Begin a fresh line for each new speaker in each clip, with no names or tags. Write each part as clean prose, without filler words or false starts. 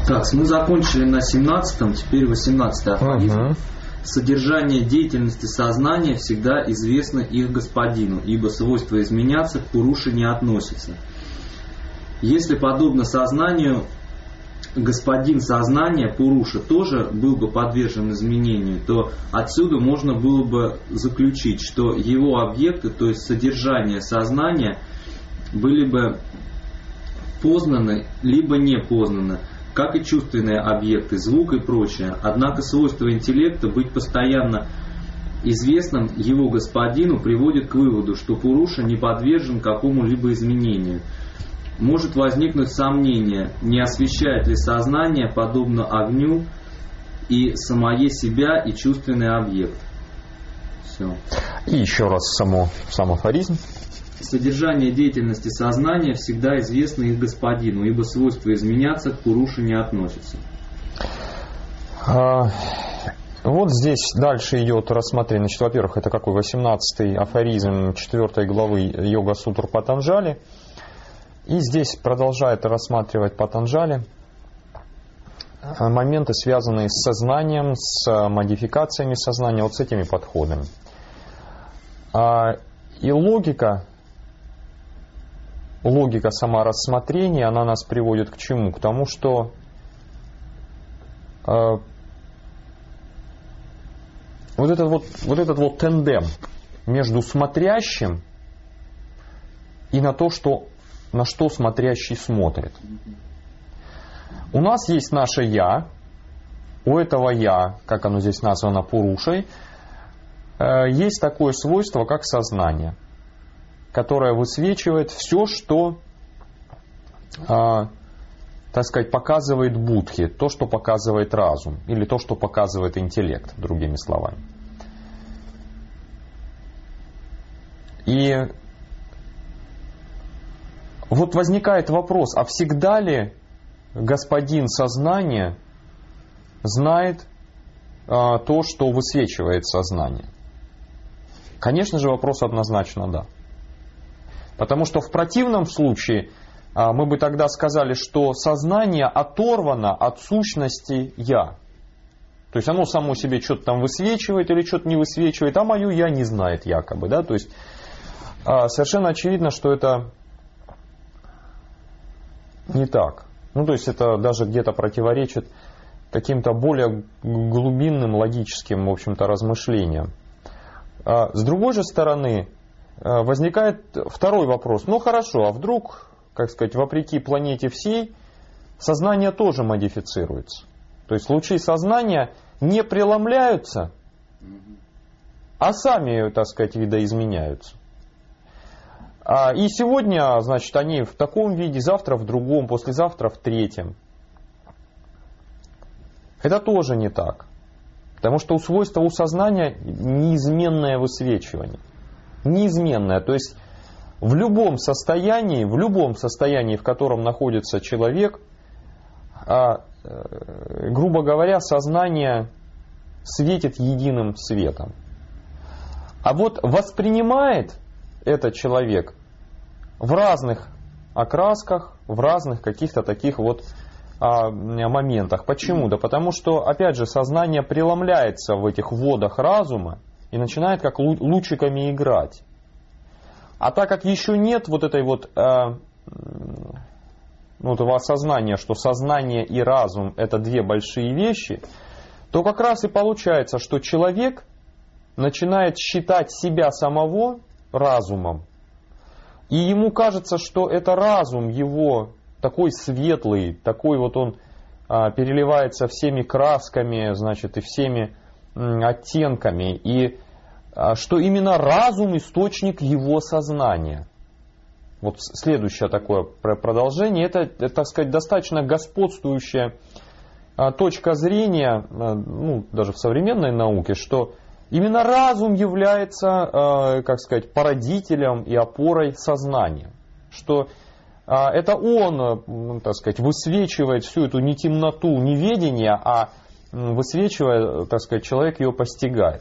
Так, мы закончили на 17-м, теперь 18-й афоризм. Содержание деятельности сознания всегда известно их господину, ибо свойство изменяться к Пуруше не относится. Если подобно сознанию, господин сознания, Пуруша, тоже был бы подвержен изменению, то отсюда можно было бы заключить, что его объекты, то есть содержание сознания, были бы познаны, либо не познаны, как и чувственные объекты, звук и прочее. Однако свойство интеллекта быть постоянно известным его господину приводит к выводу, что Пуруша не подвержен какому-либо изменению. Может возникнуть сомнение, не освещает ли сознание, подобно огню, и самое себя, и чувственный объект. Все.
И еще раз сам афоризм.
Содержание деятельности сознания всегда известно их господину, ибо свойство изменяться к Пуруше не относится.
Вот здесь дальше идет рассмотрение. Значит, во-первых, это какой? 18-й афоризм 4 главы Йога-сутр Патанджали. И здесь продолжает рассматривать Патанджали моменты, связанные с сознанием, с модификациями сознания, вот с этими подходами. И логика саморассмотрения, она нас приводит к чему? К тому, что вот этот вот тандем между смотрящим и на что смотрящий смотрит. У нас есть наше «я», у этого «я», как оно здесь названо Пурушей, есть такое свойство, как сознание, которое высвечивает все, что, так сказать, показывает будхи, то, что показывает разум, или то, что показывает интеллект, другими словами. И вот возникает вопрос, а всегда ли господин сознания знает то, что высвечивает сознание? Конечно же, вопрос однозначно да. Потому что в противном случае мы бы тогда сказали, что сознание оторвано от сущности «я». То есть оно само себе что-то там высвечивает или что-то не высвечивает, а мое «я» не знает якобы. Да? То есть совершенно очевидно, что это не так. Ну, то есть это даже где-то противоречит каким-то более глубинным логическим, в общем-то, размышлениям. С другой же стороны, возникает второй вопрос. Ну, хорошо, а вдруг, как сказать, вопреки планете всей, сознание тоже модифицируется? То есть лучи сознания не преломляются, а сами, так сказать, видоизменяются. И сегодня, значит, они в таком виде, завтра в другом, послезавтра в третьем. Это тоже не так. Потому что у свойства у сознания неизменное высвечивание. Неизменное. То есть в любом состоянии, в котором находится человек, грубо говоря, сознание светит единым светом. А вот воспринимает этот человек в разных окрасках, в разных каких-то таких вот моментах. Почему? Да потому что, опять же, сознание преломляется в этих водах разума и начинает как лучиками играть. А так как еще нет вот этой вот этого осознания, что сознание и разум это две большие вещи, то как раз и получается, что человек начинает считать себя самого разумом. И ему кажется, что это разум его такой светлый, такой вот он переливается всеми красками, значит, и всеми оттенками. И что именно разум источник его сознания. Вот следующее такое продолжение, это, так сказать, достаточно господствующая точка зрения, ну, даже в современной науке, что именно разум является, как сказать, породителем и опорой сознания. Что это он, так сказать, высвечивает всю эту не темноту неведения, а высвечивая, так сказать, человек ее постигает.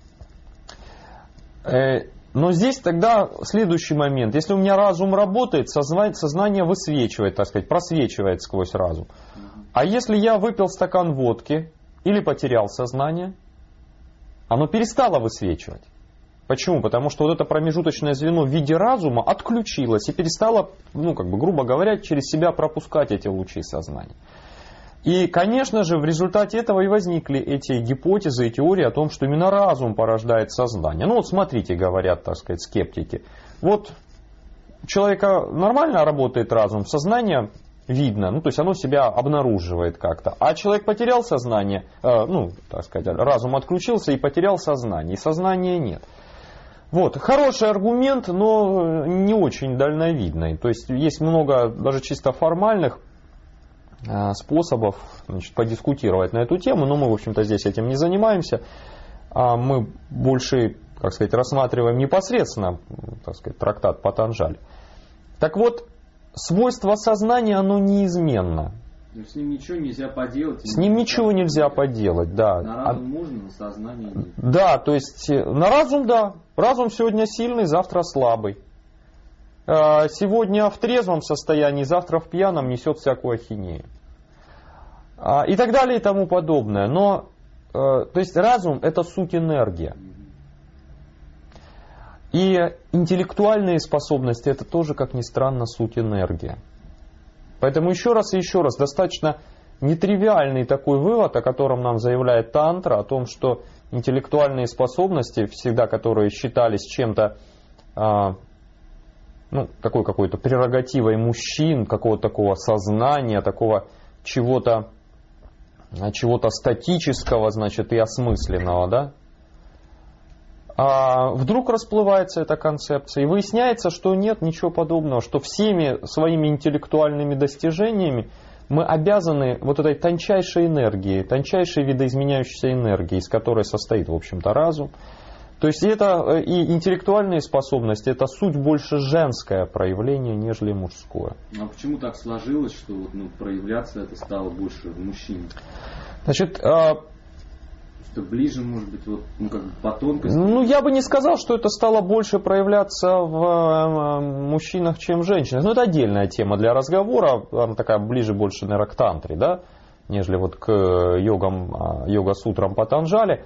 Но здесь тогда следующий момент. Если у меня разум работает, сознание высвечивает, так сказать, просвечивает сквозь разум. А если я выпил стакан водки или потерял сознание, оно перестало высвечивать. Почему? Потому что вот это промежуточное звено в виде разума отключилось и перестало, грубо говоря, через себя пропускать эти лучи сознания. И, конечно же, в результате этого и возникли эти гипотезы и теории о том, что именно разум порождает сознание. Ну вот смотрите, говорят, так сказать, скептики. Вот у человека нормально работает разум, сознание видно, то есть оно себя обнаруживает как-то. А человек потерял сознание, разум отключился и потерял сознание, и сознания нет. Вот, хороший аргумент, но не очень дальновидный. То есть есть много даже чисто формальных способов подискутировать на эту тему, но мы, в общем-то, здесь этим не занимаемся. Мы больше, рассматриваем непосредственно, трактат Патанджали. Так вот, свойство сознания, оно неизменно.
Но с ним ничего нельзя поделать.
С ним ничего нельзя поделать, да.
На разум можно, на сознание нет.
Да, то есть на разум, да. Разум сегодня сильный, завтра слабый. Сегодня в трезвом состоянии, завтра в пьяном несет всякую ахинею. И так далее и тому подобное. Но, то есть разум — это суть энергия. И интеллектуальные способности — это тоже, как ни странно, суть энергия. Поэтому еще раз и еще раз, достаточно нетривиальный такой вывод, о котором нам заявляет тантра, о том, что интеллектуальные способности, всегда которые считались чем-то, такой какой-то прерогативой мужчин, какого-то такого сознания, такого чего-то статического, и осмысленного, да? А вдруг расплывается эта концепция, и выясняется, что нет ничего подобного, что всеми своими интеллектуальными достижениями мы обязаны вот этой тончайшей энергии, тончайшей видоизменяющейся энергии, из которой состоит, в общем-то, разум. То есть это и интеллектуальные способности, это суть больше женское проявление, нежели мужское.
А почему так сложилось, что проявляться это стало больше в мужчине?
Значит,
что ближе, может быть, по тонкости?
Я бы не сказал, что это стало больше проявляться в мужчинах, чем в женщинах. Это отдельная тема для разговора, она такая ближе больше, наверное, к тантре, да, нежели к йога-сутрам Патанджали.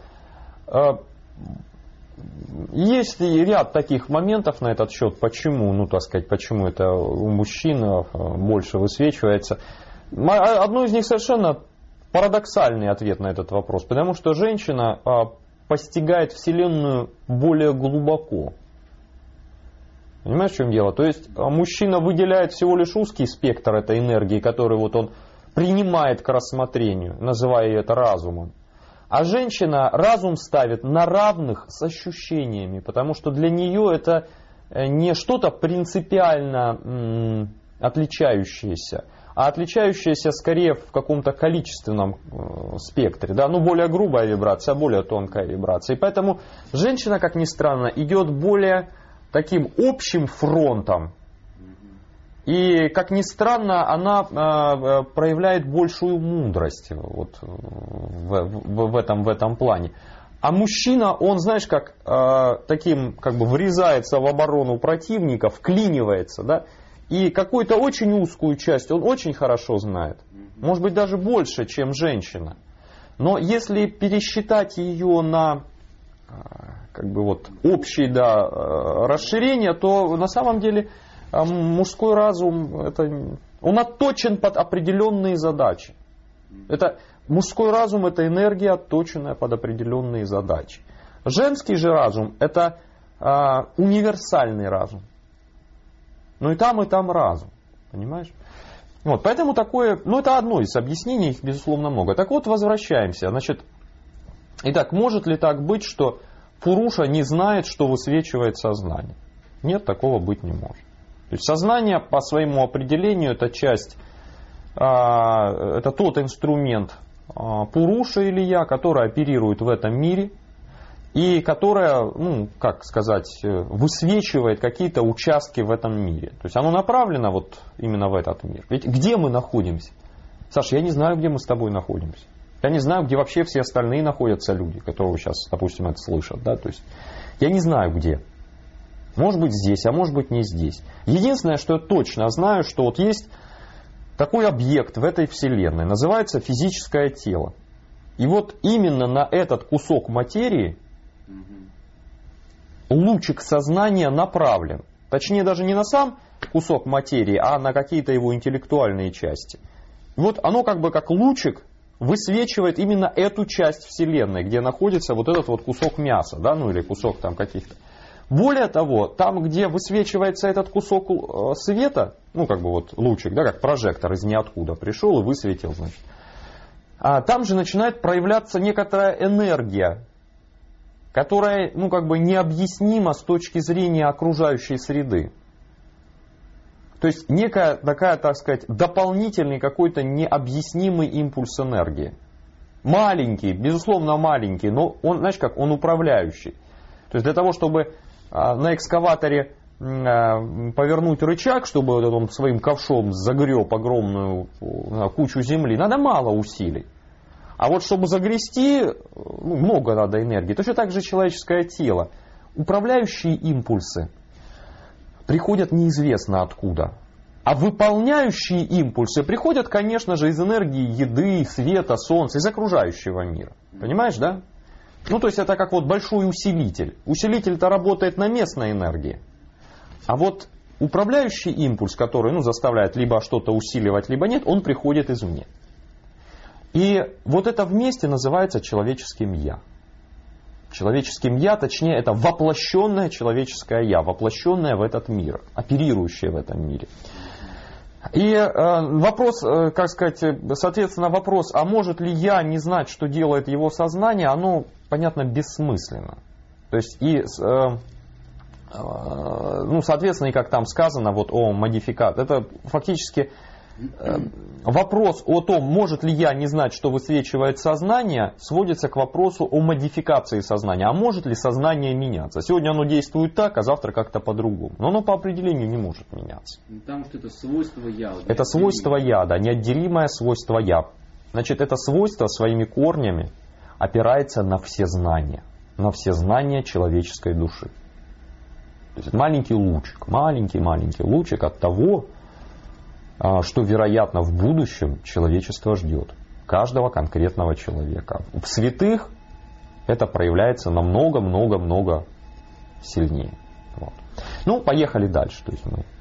Есть ряд таких моментов на этот счет, почему, почему это у мужчин больше высвечивается. Одно из них совершенно парадоксальный ответ на этот вопрос, потому что женщина постигает Вселенную более глубоко. Понимаешь, в чем дело? То есть мужчина выделяет всего лишь узкий спектр этой энергии, который он принимает к рассмотрению, называя это разумом. А женщина разум ставит на равных с ощущениями, потому что для нее это не что-то принципиально отличающееся, а отличающееся скорее в каком-то количественном спектре. Да? Более грубая вибрация, более тонкая вибрация. И поэтому женщина, как ни странно, идет более таким общим фронтом. И, как ни странно, она проявляет большую мудрость в этом плане. А мужчина, он, таким врезается в оборону противника, вклинивается, да, и какую-то очень узкую часть он очень хорошо знает. Может быть, даже больше, чем женщина. Но если пересчитать ее на общее расширение, то на самом деле мужской разум, он отточен под определенные задачи. Мужской разум — это энергия, отточенная под определенные задачи. Женский же разум — это универсальный разум. И там разум. Понимаешь? Поэтому такое, это одно из объяснений, их, безусловно, много. Так вот, возвращаемся. Итак, может ли так быть, что Пуруша не знает, что высвечивает сознание? Нет, такого быть не может. То есть сознание по своему определению это часть, это тот инструмент Пуруша или я, который оперирует в этом мире и которая, высвечивает какие-то участки в этом мире. То есть оно направлено именно в этот мир. Ведь где мы находимся? Саша, я не знаю, где мы с тобой находимся. Я не знаю, где вообще все остальные находятся люди, которые сейчас, допустим, это слышат. Да? То есть я не знаю, где. Может быть здесь, а может быть не здесь. Единственное, что я точно знаю, что есть такой объект в этой Вселенной, называется физическое тело. И вот именно на этот кусок материи лучик сознания направлен. Точнее, даже не на сам кусок материи, а на какие-то его интеллектуальные части. Вот оно как бы как лучик высвечивает именно эту часть Вселенной, где находится вот этот вот кусок мяса, да, ну или кусок там каких-то. Более того, там, где высвечивается этот кусок света, ну как бы вот лучик, да, как прожектор из ниоткуда пришел и высветил, значит, а там же начинает проявляться некоторая энергия, которая, ну как бы необъяснима с точки зрения окружающей среды. То есть некая такая, так сказать, дополнительный какой-то необъяснимый импульс энергии. Маленький, безусловно маленький, но он, знаешь как, он управляющий. То есть для того, чтобы на экскаваторе повернуть рычаг, чтобы он своим ковшом загреб огромную кучу земли, надо мало усилий. А вот чтобы загрести, много надо энергии. Точно так же человеческое тело. Управляющие импульсы приходят неизвестно откуда. А выполняющие импульсы приходят, конечно же, из энергии еды, света, солнца, из окружающего мира. Понимаешь, да? Ну, то есть это как вот большой усилитель. Усилитель-то работает на местной энергии. А вот управляющий импульс, который заставляет либо что-то усиливать, либо нет, он приходит извне. И вот это вместе называется человеческим «я». Человеческим «я», точнее, это воплощенное человеческое «я», воплощенное в этот мир, оперирующее в этом мире. И вопрос, как сказать, соответственно, вопрос, а может ли «я» не знать, что делает его сознание, оно, понятно, бессмысленно. То есть, и, соответственно, и как там сказано вот о модификации, это фактически вопрос о том, может ли «я» не знать, что высвечивает сознание, сводится к вопросу о модификации сознания. А может ли сознание меняться? Сегодня оно действует так, а завтра как-то по-другому. Но оно по определению не может меняться.
Потому что это свойство «я».
Это свойство «я», да, неотделимое свойство «я». Значит, это свойство своими корнями опирается на всезнание человеческой души. То есть маленький лучик, маленький лучик от того, что, вероятно, в будущем человечество ждет. Каждого конкретного человека. В святых это проявляется намного сильнее. Вот. Ну, поехали дальше. То есть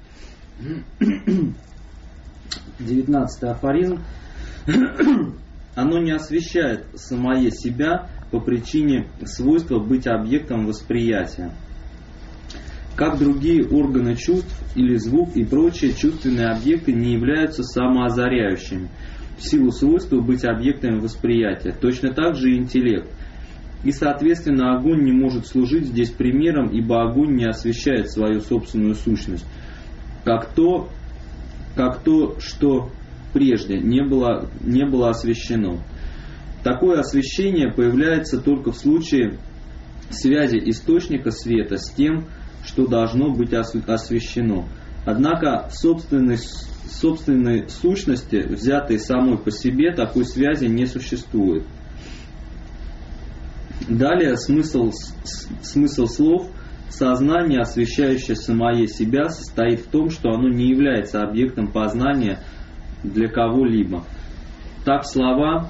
мы...
19-й афоризм. Оно не освещает самое себя по причине свойства быть объектом восприятия. Как другие органы чувств или звук и прочие чувственные объекты не являются самоозаряющими в силу свойства быть объектами восприятия. Точно так же и интеллект. И, соответственно, огонь не может служить здесь примером, ибо огонь не освещает свою собственную сущность, как то, что прежде не было освещено. Такое освещение появляется только в случае связи источника света с тем, что должно быть освещено. Однако в собственной сущности, взятой самой по себе, такой связи не существует. Далее смысл слов «сознание, освещающее самое себя», состоит в том, что оно не является объектом познания для кого-либо. Так слова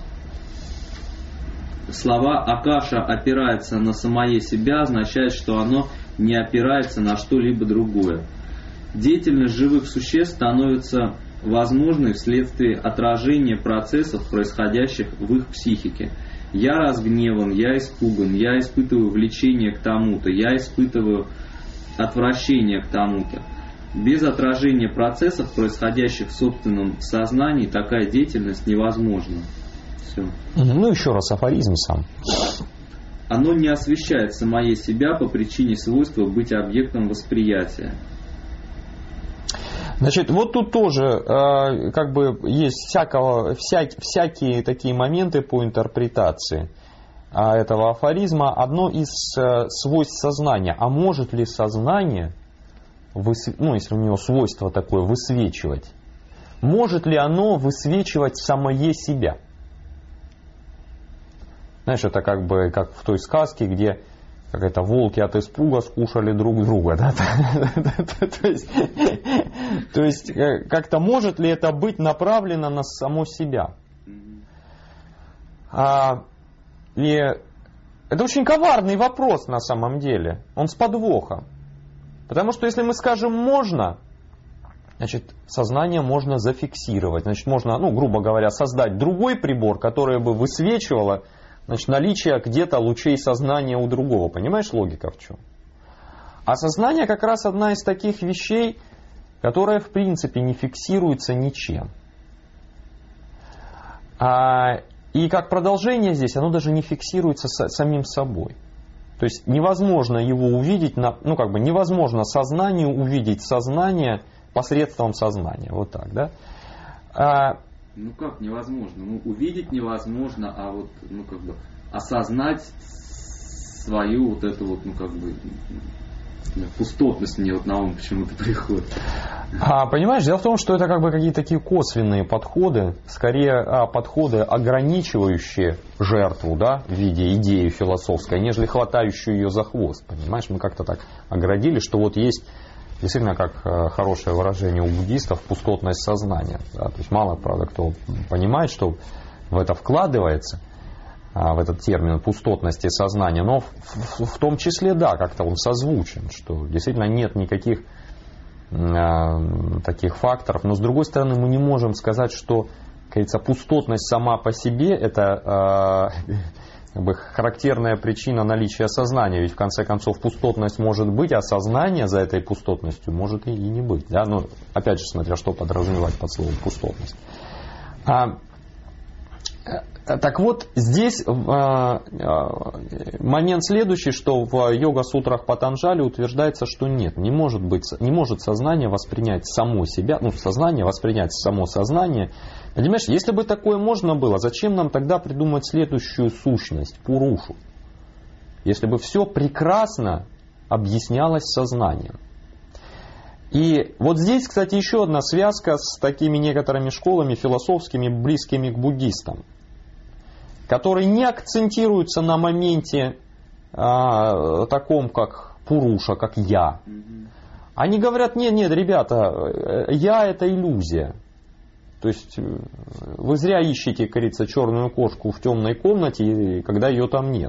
«Акаша опирается на самое себя» означает, что оно не опирается на что-либо другое. Деятельность живых существ становится возможной вследствие отражения процессов, происходящих в их психике. Я разгневан, я испуган, я испытываю влечение к тому-то, я испытываю отвращение к тому-то. Без отражения процессов, происходящих в собственном сознании, такая деятельность невозможна. Все.
Ну, еще раз афоризм сам.
Оно не освещает самое себя по причине свойства быть объектом восприятия.
Значит, вот тут тоже как бы есть всякие такие моменты по интерпретации этого афоризма. Одно из свойств сознания. А может ли сознание, если у него свойство такое, высвечивать, может ли оно высвечивать самое себя? Знаешь, это как бы как в той сказке, где как это волки от испуга скушали друг друга. Да? То есть То есть, как-то может ли это быть направлено на само себя? И это очень коварный вопрос на самом деле. Он с подвохом. Потому что если мы скажем «можно», значит, сознание можно зафиксировать. Значит, можно, грубо говоря, создать другой прибор, который бы высвечивало, значит, наличие где-то лучей сознания у другого. Понимаешь, логика в чем? А сознание как раз одна из таких вещей, которая в принципе не фиксируется ничем. И как продолжение здесь, оно даже не фиксируется самим собой. То есть невозможно его увидеть, невозможно сознанию увидеть сознание посредством сознания. Вот так, да?
Как невозможно? Увидеть невозможно, а вот, осознать свою вот эту вот, пустотность мне вот на ум почему-то приходит.
Понимаешь, дело в том, что это какие-то такие косвенные подходы, скорее подходы, ограничивающие жертву, да, в виде идеи философской, нежели хватающую ее за хвост. Понимаешь, мы как-то так оградили, что вот есть действительно, как хорошее выражение у буддистов, пустотность сознания. Да? То есть мало, правда, кто понимает, что в это вкладывается, в этот термин пустотности сознания, но в том числе, да, как-то он созвучен, что действительно нет никаких таких факторов. Но с другой стороны, мы не можем сказать, что, как говорится, пустотность сама по себе это характерная причина наличия сознания. Ведь в конце концов пустотность может быть, а сознание за этой пустотностью может и не быть. Да? Но опять же, смотря что подразумевать под словом пустотность. Так вот, здесь момент следующий, что в йога-сутрах Патанджали утверждается, что нет, не может сознание воспринять само себя, сознание воспринять само сознание. Понимаешь, если бы такое можно было, зачем нам тогда придумать следующую сущность, пурушу? Если бы все прекрасно объяснялось сознанием. И вот здесь, кстати, еще одна связка с такими некоторыми школами философскими, близкими к буддистам, которые не акцентируются на моменте таком, как пуруша, как я. Они говорят, нет, ребята, я это иллюзия. То есть вы зря ищете, как говорится, черную кошку в темной комнате, когда ее там нет.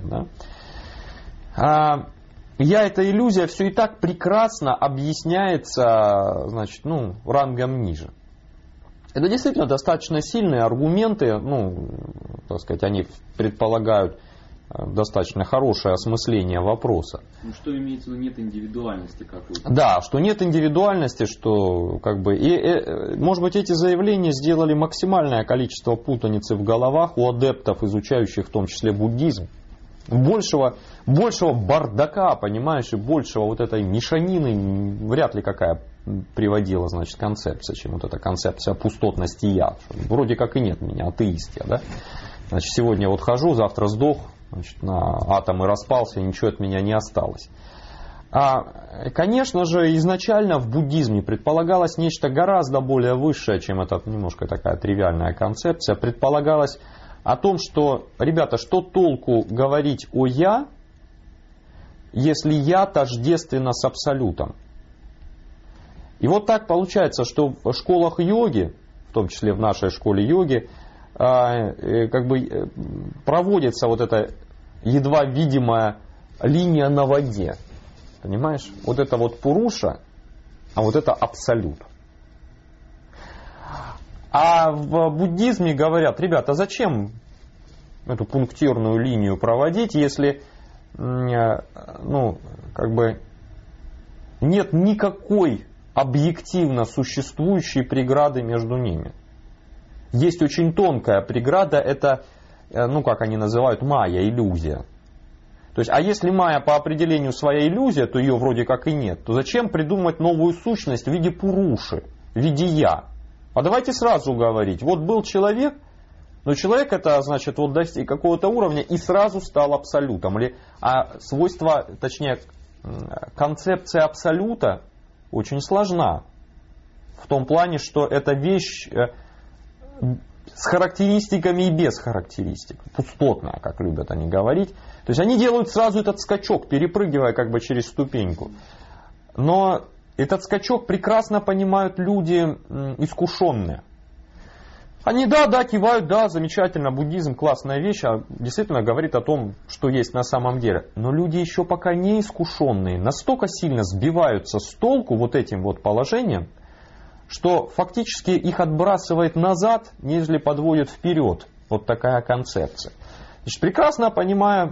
Да? Я это иллюзия, все и так прекрасно объясняется, значит, рангом ниже. Это действительно достаточно сильные аргументы, так сказать, они предполагают достаточно хорошее осмысление вопроса.
Что имеется в виду, нет индивидуальности какой-то? Да,
что нет индивидуальности, что может быть, эти заявления сделали максимальное количество путаницы в головах у адептов, изучающих в том числе буддизм. Большего бардака, понимаешь, и большего вот этой мешанины вряд ли какая приводила, значит, концепция, чем вот эта концепция пустотности я. Вроде как и нет меня, атеист я, да? Значит, сегодня вот хожу, завтра сдох, значит, на атомы распался, ничего от меня не осталось. Конечно же, изначально в буддизме предполагалось нечто гораздо более высшее, чем эта немножко такая тривиальная концепция. Предполагалось о том, что, ребята, что толку говорить о «я», если «я» тождественно с абсолютом. И вот так получается, что в школах йоги, в том числе в нашей школе йоги, проводится вот эта едва видимая линия на воде. Понимаешь? Вот это вот пуруша, а вот это абсолют. А в буддизме говорят, ребята, зачем эту пунктирную линию проводить, если нет никакой объективно существующей преграды между ними. Есть очень тонкая преграда, это, как они называют, майя, иллюзия. То есть, а если майя по определению своя иллюзия, то ее вроде как и нет, то зачем придумать новую сущность в виде пуруши, в виде я? А давайте сразу говорить, вот был человек, но человек это, значит, вот достиг какого-то уровня и сразу стал абсолютом. А свойство, точнее, концепция абсолюта очень сложна. В том плане, что это вещь с характеристиками и без характеристик. Пустотная, как любят они говорить. То есть они делают сразу этот скачок, перепрыгивая как бы через ступеньку. Но этот скачок прекрасно понимают люди искушенные. Они да, кивают, да, замечательно, буддизм классная вещь, а действительно говорит о том, что есть на самом деле. Но люди еще пока не искушенные, настолько сильно сбиваются с толку вот этим вот положением, что фактически их отбрасывает назад, нежели подводит вперед. Вот такая концепция. Значит, прекрасно понимая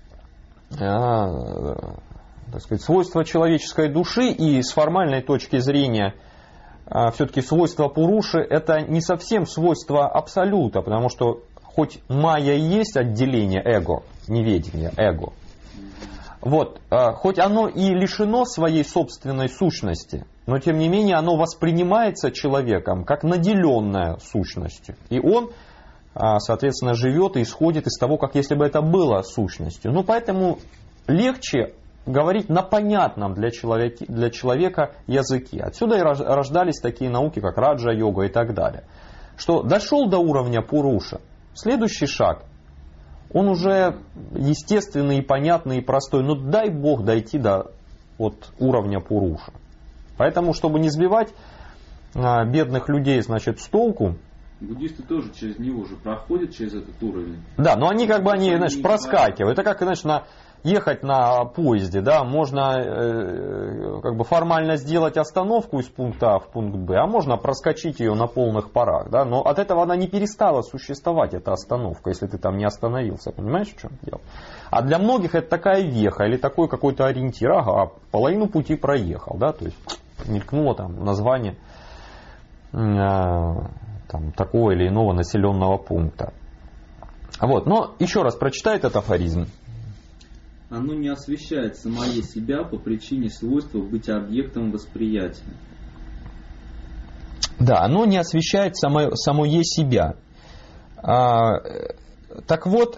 так сказать, свойства человеческой души и с формальной точки зрения все-таки свойства Пуруши это не совсем свойство абсолюта, потому что хоть майя и есть отделение эго, неведение, эго, вот, хоть оно и лишено своей собственной сущности, но тем не менее оно воспринимается человеком как наделенная сущностью. И он, соответственно, живет и исходит из того, как если бы это было сущностью. Ну, поэтому легче говорить на понятном для человека языке. Отсюда и рождались такие науки, как раджа-йога и так далее. Что дошел до уровня Пуруша, следующий шаг, он уже естественный, и понятный, и простой. Но дай Бог дойти до вот, уровня Пуруша. Поэтому, чтобы не сбивать бедных людей, значит, с толку,
буддисты тоже через него же проходят, через этот уровень.
Да, но они как бы, они, значит, проскакивают. Это как, значит, ехать на поезде, да, можно как бы формально сделать остановку из пункта А в пункт Б, а можно проскочить ее на полных парах, да, но от этого она не перестала существовать, эта остановка, если ты там не остановился, понимаешь, в чем дело? А для многих это такая веха или такой какой-то ориентир, ага, половину пути проехал, да, то есть мелькнуло там название там, такого или иного населенного пункта. Вот, но еще раз прочитай этот афоризм.
Оно не освещает самое себя по причине свойства быть объектом восприятия.
Да, оно не освещает самое себя. Так вот,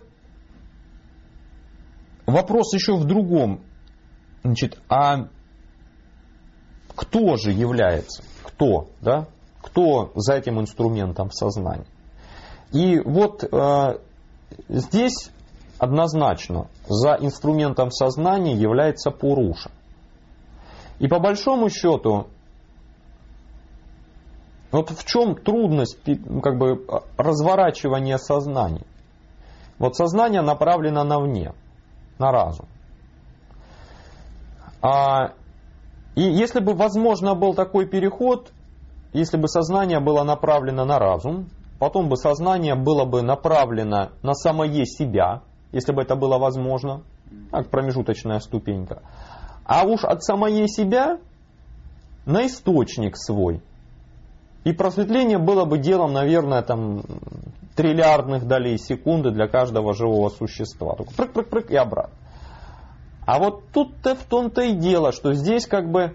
вопрос еще в другом. Значит, а кто же является? Кто, да? Кто за этим инструментом сознания? И вот здесь однозначно за инструментом сознания является Пуруша. И по большому счету, вот в чем трудность как бы разворачивания сознания? Вот сознание направлено навне, на разум. И если бы возможно был такой переход, если бы сознание было направлено на разум, потом бы сознание было бы направлено на самое себя, если бы это было возможно, как промежуточная ступенька. А уж от самое себя на источник свой. И просветление было бы делом, наверное, там, триллиардных долей секунды для каждого живого существа. Только прыг-прыг-прыг и обратно. А вот тут-то в том-то и дело, что здесь как бы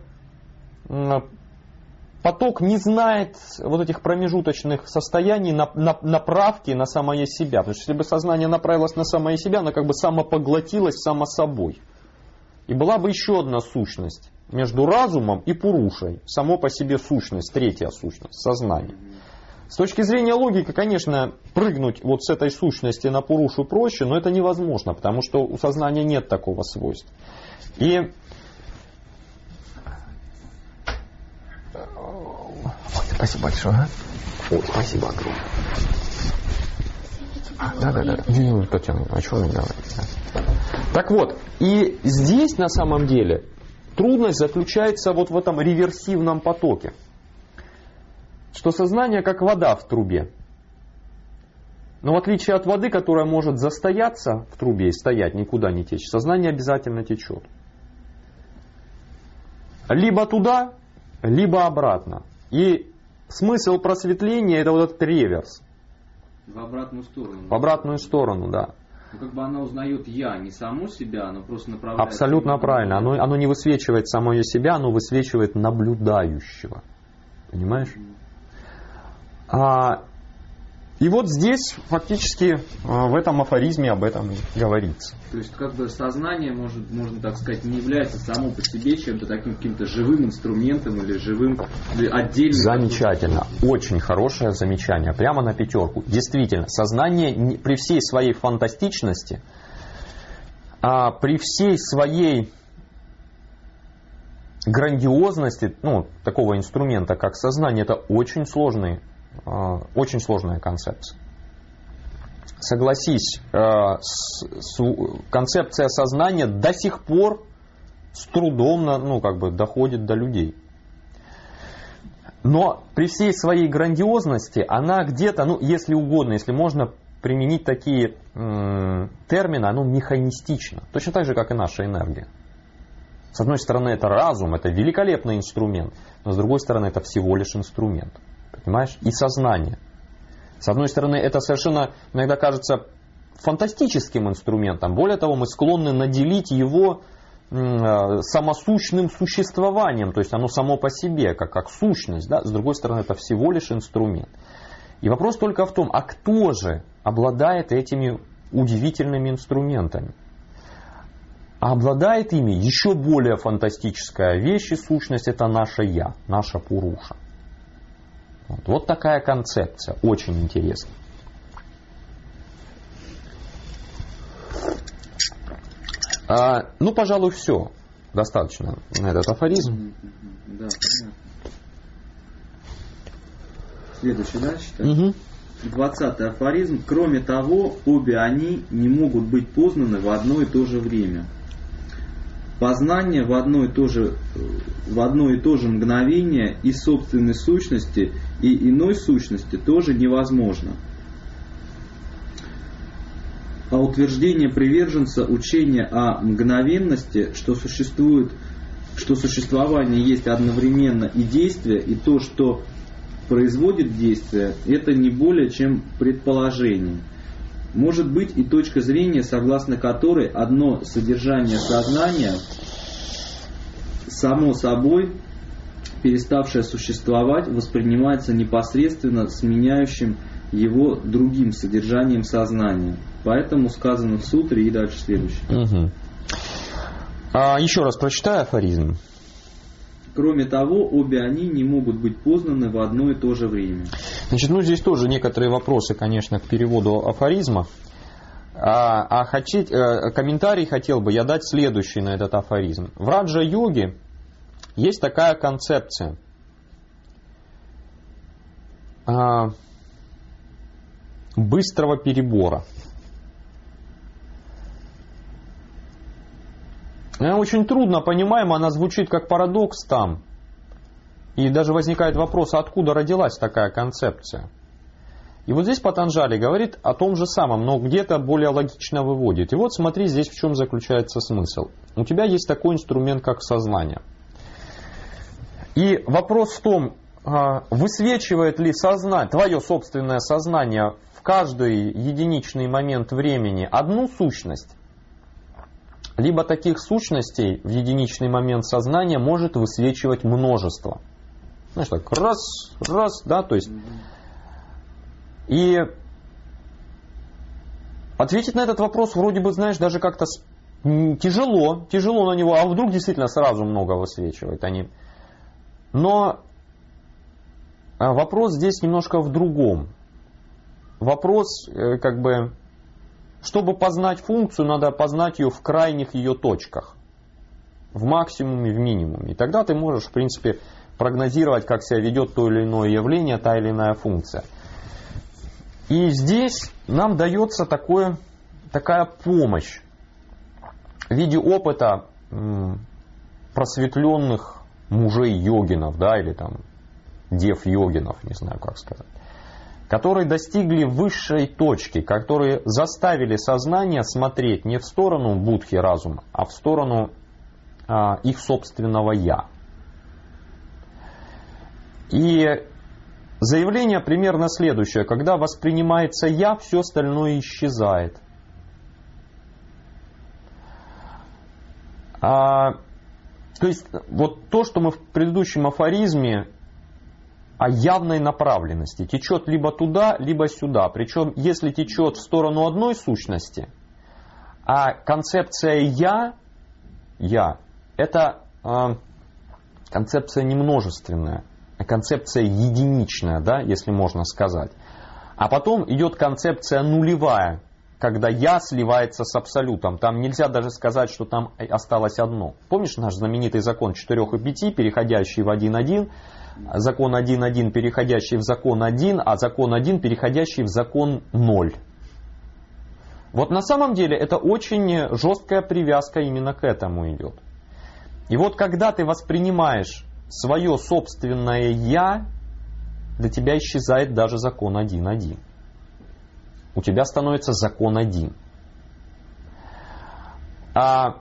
поток не знает вот этих промежуточных состояний направки на самое себя. Потому что если бы сознание направилось на самое себя, оно как бы самопоглотилось само собой. И была бы еще одна сущность между разумом и Пурушей. Само по себе сущность, третья сущность, сознание. С точки зрения логики, конечно, прыгнуть вот с этой сущности на Пурушу проще, но это невозможно, потому что у сознания нет такого свойства. И спасибо большое. Ой, спасибо огромное. Да. Татьяна, а что вы говорите? Так вот, и здесь на самом деле трудность заключается вот в этом реверсивном потоке. Что сознание как вода в трубе. Но в отличие от воды, которая может застояться в трубе и стоять, никуда не течь, сознание обязательно течет. Либо туда, либо обратно. И смысл просветления это вот этот реверс.
В обратную сторону.
В обратную сторону, да.
Ну, как бы она узнает я, не саму себя, оно просто направляет.
Абсолютно правильно. Оно не высвечивает самое себя, оно высвечивает наблюдающего. Понимаешь? И вот здесь фактически в этом афоризме об этом говорится.
То есть как бы сознание, можно так сказать, не является само по себе чем-то таким каким-то живым инструментом или живым или отдельным.
Замечательно. Очень хорошее замечание. Прямо на пятерку. Действительно, сознание при всей своей фантастичности, при всей своей грандиозности такого инструмента, как сознание, это очень сложная концепция. Согласись, концепция сознания до сих пор с трудом доходит до людей. Но при всей своей грандиозности она где-то, если угодно, если можно применить такие термины, оно механистично. Точно так же, как и наша энергия. С одной стороны, это разум, это великолепный инструмент, но с другой стороны, это всего лишь инструмент. Понимаешь? И сознание. С одной стороны, это совершенно иногда кажется фантастическим инструментом. Более того, мы склонны наделить его самосущным существованием, то есть оно само по себе, как сущность. Да? С другой стороны, это всего лишь инструмент. И вопрос только в том, а кто же обладает этими удивительными инструментами? А обладает ими еще более фантастическая вещь и сущность, это наше Я, наша Пуруша. Вот такая концепция, очень интересная. Пожалуй, все. Достаточно на этот афоризм.
Да, понятно. Следующий, да, считаю? 20-й афоризм. Кроме того, обе они не могут быть познаны в одно и то же время. Познание в одно и то же мгновение и собственной сущности, и иной сущности тоже невозможно. А утверждение приверженца учения о мгновенности, что существование есть одновременно и действие, и то, что производит действие, это не более чем предположение. Может быть и точка зрения, согласно которой одно содержание сознания, само собой переставшее существовать, воспринимается непосредственно сменяющим его другим содержанием сознания. Поэтому сказано в сутре и дальше следующее.
Еще раз прочитай афоризм.
Кроме того, обе они не могут быть познаны в одно и то же время.
Значит, здесь тоже некоторые вопросы, конечно, к переводу афоризма. Комментарий хотел бы я дать следующий на этот афоризм. В раджа-йоге есть такая концепция. Быстрого перебора. Она очень трудно понимаема, она звучит как парадокс там. И даже возникает вопрос, откуда родилась такая концепция. И вот здесь Патанджали говорит о том же самом, но где-то более логично выводит. И вот смотри, здесь в чем заключается смысл. У тебя есть такой инструмент, как сознание. И вопрос в том, высвечивает ли твое собственное сознание в каждый единичный момент времени одну сущность, либо таких сущностей в единичный момент сознания может высвечивать множество. Знаешь, так раз, да, то есть. И ответить на этот вопрос вроде бы, знаешь, даже как-то тяжело на него, а вдруг действительно сразу много высвечивает они. Но вопрос здесь немножко в другом. Вопрос, чтобы познать функцию, надо познать ее в крайних ее точках. В максимуме, в минимуме. И тогда ты можешь, в принципе, прогнозировать, как себя ведет то или иное явление, та или иная функция. И здесь нам дается такая помощь в виде опыта просветленных мужей-йогинов, да, или там дев-йогинов, не знаю, как сказать, которые достигли высшей точки, которые заставили сознание смотреть не в сторону будхи разума, а в сторону их собственного «я». И заявление примерно следующее. Когда воспринимается «я», все остальное исчезает. То есть, вот то, что мы в предыдущем афоризме о явной направленности. Течет либо туда, либо сюда. Причем, если течет в сторону одной сущности, а концепция «я», это концепция не множественная, а концепция единичная, да, если можно сказать. А потом идет концепция нулевая, когда я сливается с абсолютом. Там нельзя даже сказать, что там осталось одно. Помнишь наш знаменитый закон 4 и 5, переходящий в 1,1, закон 1,1, переходящий в закон 1, а закон 1, переходящий в закон 0. Вот на самом деле это очень жесткая привязка именно к этому идет. И вот когда ты воспринимаешь свое собственное «я», для тебя исчезает даже закон 1,1. У тебя становится закон 1. А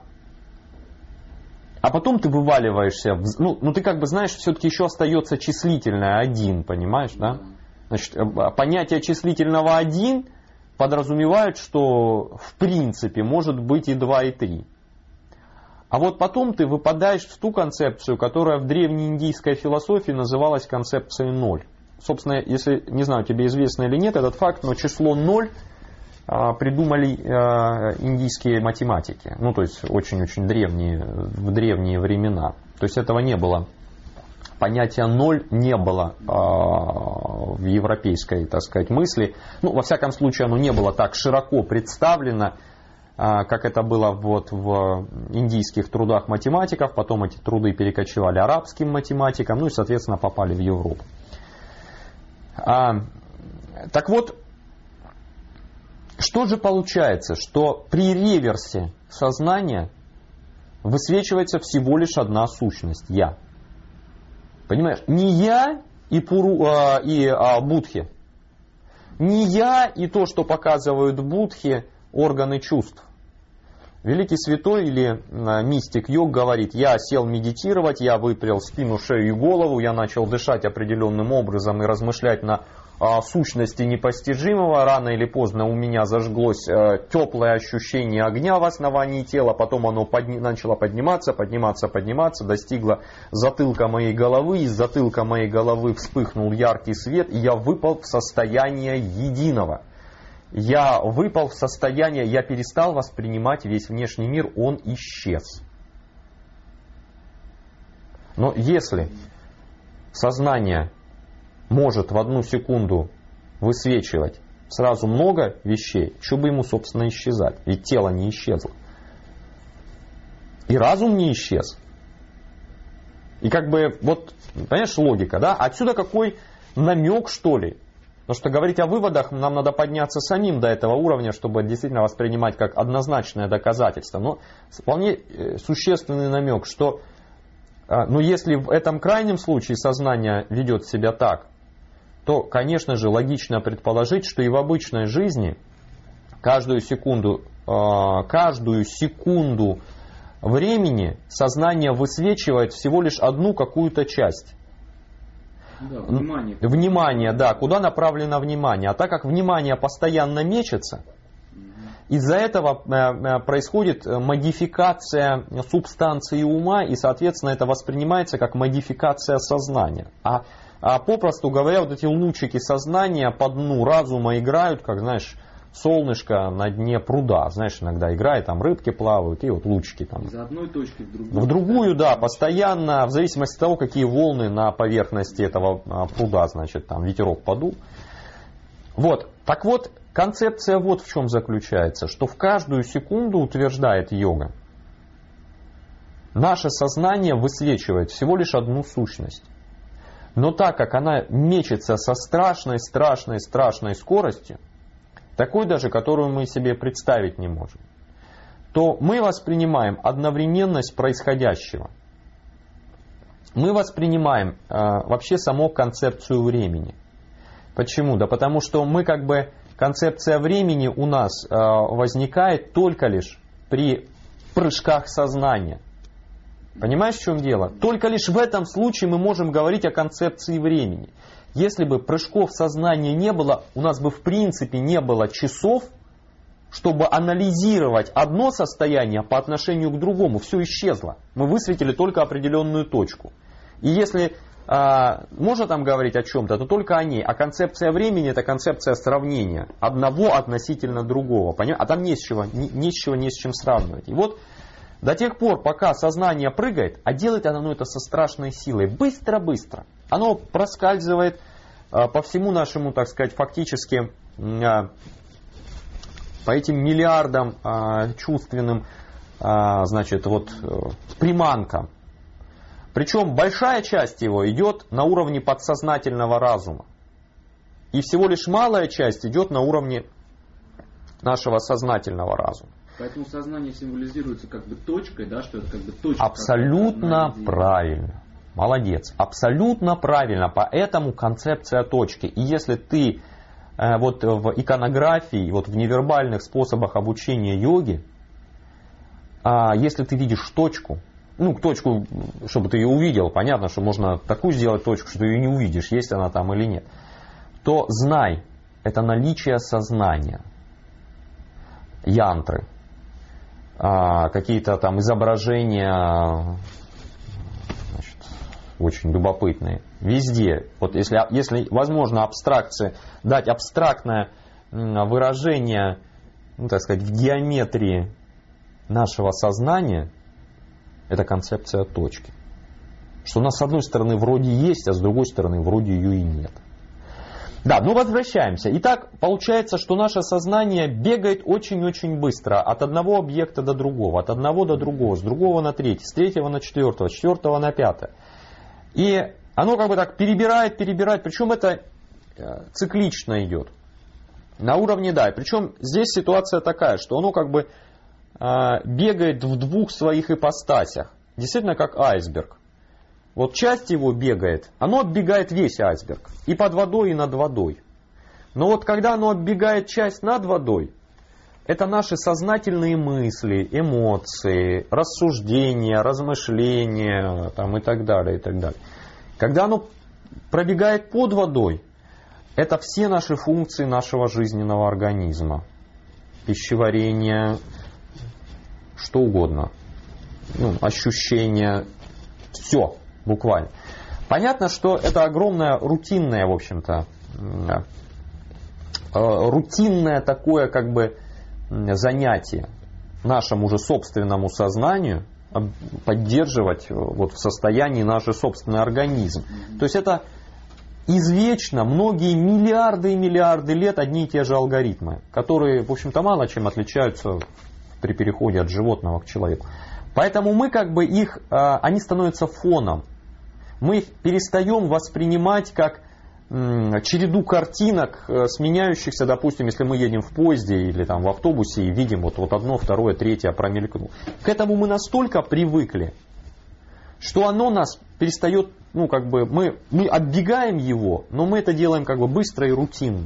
потом ты вываливаешься, ну ты как бы знаешь, все-таки еще остается числительное 1, понимаешь, да? Значит, понятие числительного 1 подразумевает, что в принципе может быть и 2, и 3. А вот потом ты выпадаешь в ту концепцию, которая в древнеиндийской философии называлась концепцией 0. Собственно, если, не знаю, тебе известно или нет этот факт, но число 0 придумали индийские математики. Ну, то есть очень-очень древние, в древние времена. То есть этого не было. Понятия 0 не было в европейской, так сказать, мысли. Ну, во всяком случае, оно не было так широко представлено, как это было вот в индийских трудах математиков. Потом эти труды перекочевали арабским математикам, ну и, соответственно, попали в Европу. Так вот, что же получается, что при реверсе сознания высвечивается всего лишь одна сущность – я. Понимаешь? Не я и будхи, не я и то, что показывают будхи, органы чувств. Великий святой или мистик йог говорит: я сел медитировать, я выпрял спину, шею и голову, я начал дышать определенным образом и размышлять на сущности непостижимого. Рано или поздно у меня зажглось теплое ощущение огня в основании тела, потом оно начало подниматься, достигло затылка моей головы, из затылка моей головы вспыхнул яркий свет, и я выпал в состояние единого. Я выпал в состояние, я перестал воспринимать весь внешний мир, он исчез. Но если сознание может в одну секунду высвечивать сразу много вещей, что бы ему, собственно, исчезать? Ведь тело не исчезло. И разум не исчез. И как бы, вот, понимаешь, логика, да? Отсюда какой намек, что ли? Потому что говорить о выводах нам надо подняться самим до этого уровня, чтобы действительно воспринимать как однозначное доказательство. Но вполне существенный намек, что если в этом крайнем случае сознание ведет себя так, то, конечно же, логично предположить, что и в обычной жизни каждую секунду времени сознание высвечивает всего лишь одну какую-то часть.
Да, внимание.
Внимание, да, куда направлено внимание. А так как внимание постоянно мечется, из-за этого происходит модификация субстанции ума, и, соответственно, это воспринимается как модификация сознания. А попросту говоря, вот эти лучики сознания по дну разума играют, как, знаешь, солнышко на дне пруда. Знаешь, иногда играет, там рыбки плавают, и вот лучики там.
Из одной точки в другую.
В другую, да, постоянно, в зависимости от того, какие волны на поверхности этого пруда, значит, там ветерок подул. Вот, так вот, концепция вот в чем заключается, что в каждую секунду, утверждает йога, наше сознание высвечивает всего лишь одну сущность. Но так как она мечется со страшной скоростью, такой даже, которую мы себе представить не можем, то мы воспринимаем одновременность происходящего. Мы воспринимаем вообще саму концепцию времени. Почему? Да потому что мы как бы, концепция времени у нас возникает только лишь при прыжках сознания. Понимаешь, в чем дело? Только лишь в этом случае мы можем говорить о концепции времени. Если бы прыжков сознания не было, у нас бы в принципе не было часов, чтобы анализировать одно состояние по отношению к другому. Все исчезло. Мы высветили только определенную точку. И если можно там говорить о чем-то, то только о ней. А концепция времени — это концепция сравнения одного относительно другого. А там не с чем сравнивать. И вот до тех пор, пока сознание прыгает, а делает оно это со страшной силой, быстро-быстро, оно проскальзывает по всему нашему, так сказать, фактически по этим миллиардам чувственным, значит, вот приманкам. Причем большая часть его идет на уровне подсознательного разума. И всего лишь малая часть идет на уровне нашего сознательного разума.
Поэтому сознание символизируется как бы точкой, да, что это как бы точка.
Абсолютно правильно. Молодец. Абсолютно правильно. Поэтому концепция точки. И если ты вот в иконографии, вот в невербальных способах обучения йоги, если ты видишь точку, ну, точку, чтобы ты ее увидел, понятно, что можно такую сделать точку, что ты ее не увидишь, есть она там или нет, то знай, это наличие сознания, янтры, какие-то там изображения, значит, очень любопытные. Везде, вот если возможно абстракции, дать абстрактное выражение, ну, так сказать, в геометрии нашего сознания, это концепция точки. Что у нас с одной стороны вроде есть, а с другой стороны вроде ее и нет. Да, ну возвращаемся. Итак, получается, что наше сознание бегает очень-очень быстро от одного объекта до другого, от одного до другого, с другого на третий, с третьего на четвертого, с четвертого на пятое. И оно как бы так перебирает, причем это циклично идет. На уровне, да, причем здесь ситуация такая, что оно как бы бегает в двух своих ипостасях. Действительно как айсберг. Вот часть его бегает, оно оббегает весь айсберг. И под водой, и над водой. Но вот когда оно оббегает часть над водой, это наши сознательные мысли, эмоции, рассуждения, размышления там, и так далее, и так далее. Когда оно пробегает под водой, это все наши функции нашего жизненного организма. Пищеварение, что угодно. Ну, ощущения, все буквально. Понятно, что это огромное рутинное, в общем-то, рутинное такое как бы занятие нашему же собственному сознанию поддерживать вот в состоянии наш собственный организм. То есть это извечно многие миллиарды и миллиарды лет одни и те же алгоритмы, которые, в общем-то, мало чем отличаются при переходе от животного к человеку. Поэтому мы как бы их, они становятся фоном. Мы их перестаем воспринимать как череду картинок, сменяющихся, допустим, если мы едем в поезде или там в автобусе и видим вот одно, второе, третье промелькнуло. К этому мы настолько привыкли, что оно нас перестает, ну как бы мы оббегаем его, но мы это делаем как бы быстро и рутинно.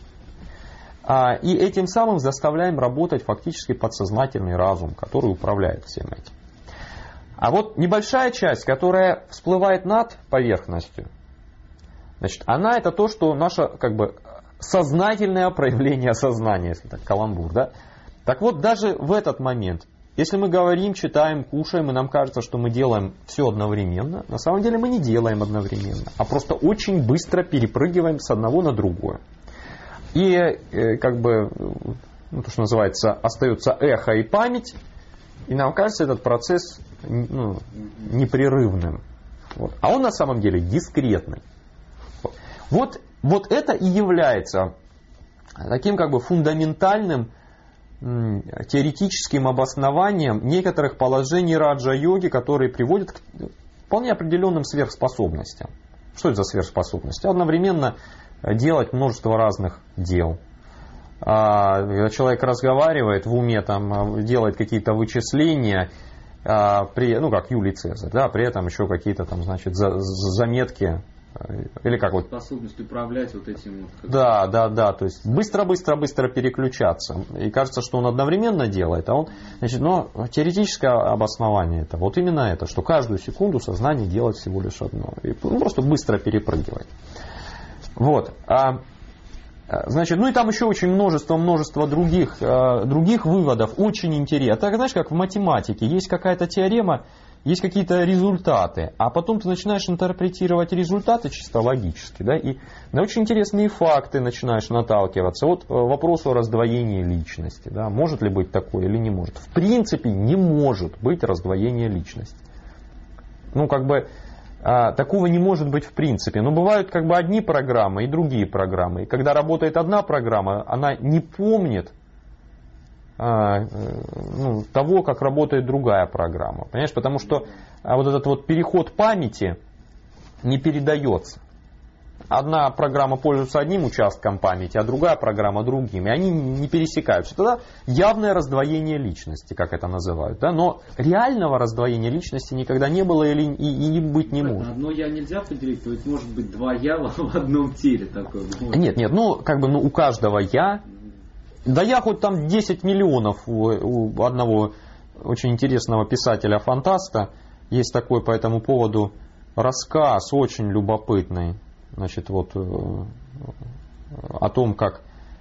И этим самым заставляем работать фактически подсознательный разум, который управляет всем этим. А вот небольшая часть, которая всплывает над поверхностью, значит, она это то, что наше как бы сознательное проявление сознания, если так, каламбур, да? Так вот, даже в этот момент, если мы говорим, читаем, кушаем, и нам кажется, что мы делаем все одновременно, на самом деле мы не делаем одновременно, а просто очень быстро перепрыгиваем с одного на другое. И как бы, ну, то, что называется, остается эхо и память, и нам кажется этот процесс непрерывным. Вот. А он на самом деле дискретный. Вот это и является таким как бы фундаментальным теоретическим обоснованием некоторых положений раджа-йоги, которые приводят к вполне определенным сверхспособностям. Что это за сверхспособности? Одновременно делать множество разных дел. Когда человек разговаривает в уме, там, делает какие-то вычисления, ну как Юлий Цезарь, да, при этом еще какие-то там, значит, заметки. Или как вот.
Способность управлять вот этим вот.
Да, то есть быстро переключаться. И кажется, что он одновременно делает, а он, значит, но теоретическое обоснование это вот именно это, что каждую секунду сознание делает всего лишь одно. И просто быстро перепрыгивает. Вот. Значит, ну и там еще очень множество других выводов, очень интересно. Так, знаешь, как в математике, есть какая-то теорема, есть какие-то результаты, а потом ты начинаешь интерпретировать результаты чисто логически, да, и на очень интересные факты начинаешь наталкиваться. Вот вопрос о раздвоении личности, да, может ли быть такое или не может. В принципе, не может быть раздвоения личности. Ну, как бы, такого не может быть в принципе. Но бывают как бы одни программы и другие программы. И когда работает одна программа, она не помнит того, как работает другая программа. Понимаешь? Потому что вот этот вот переход памяти не передается. Одна программа пользуется одним участком памяти, а другая программа другим. И они не пересекаются. Тогда явное раздвоение личности, как это называют. Да? Но реального раздвоения личности никогда не было и быть не может.
Одно я нельзя поделить, то есть может быть два я в одном теле такое.
Нет, у каждого я. Да я хоть там 10 миллионов у одного очень интересного писателя-фантаста. Есть такой по этому поводу рассказ, очень любопытный. Значит, вот о том, как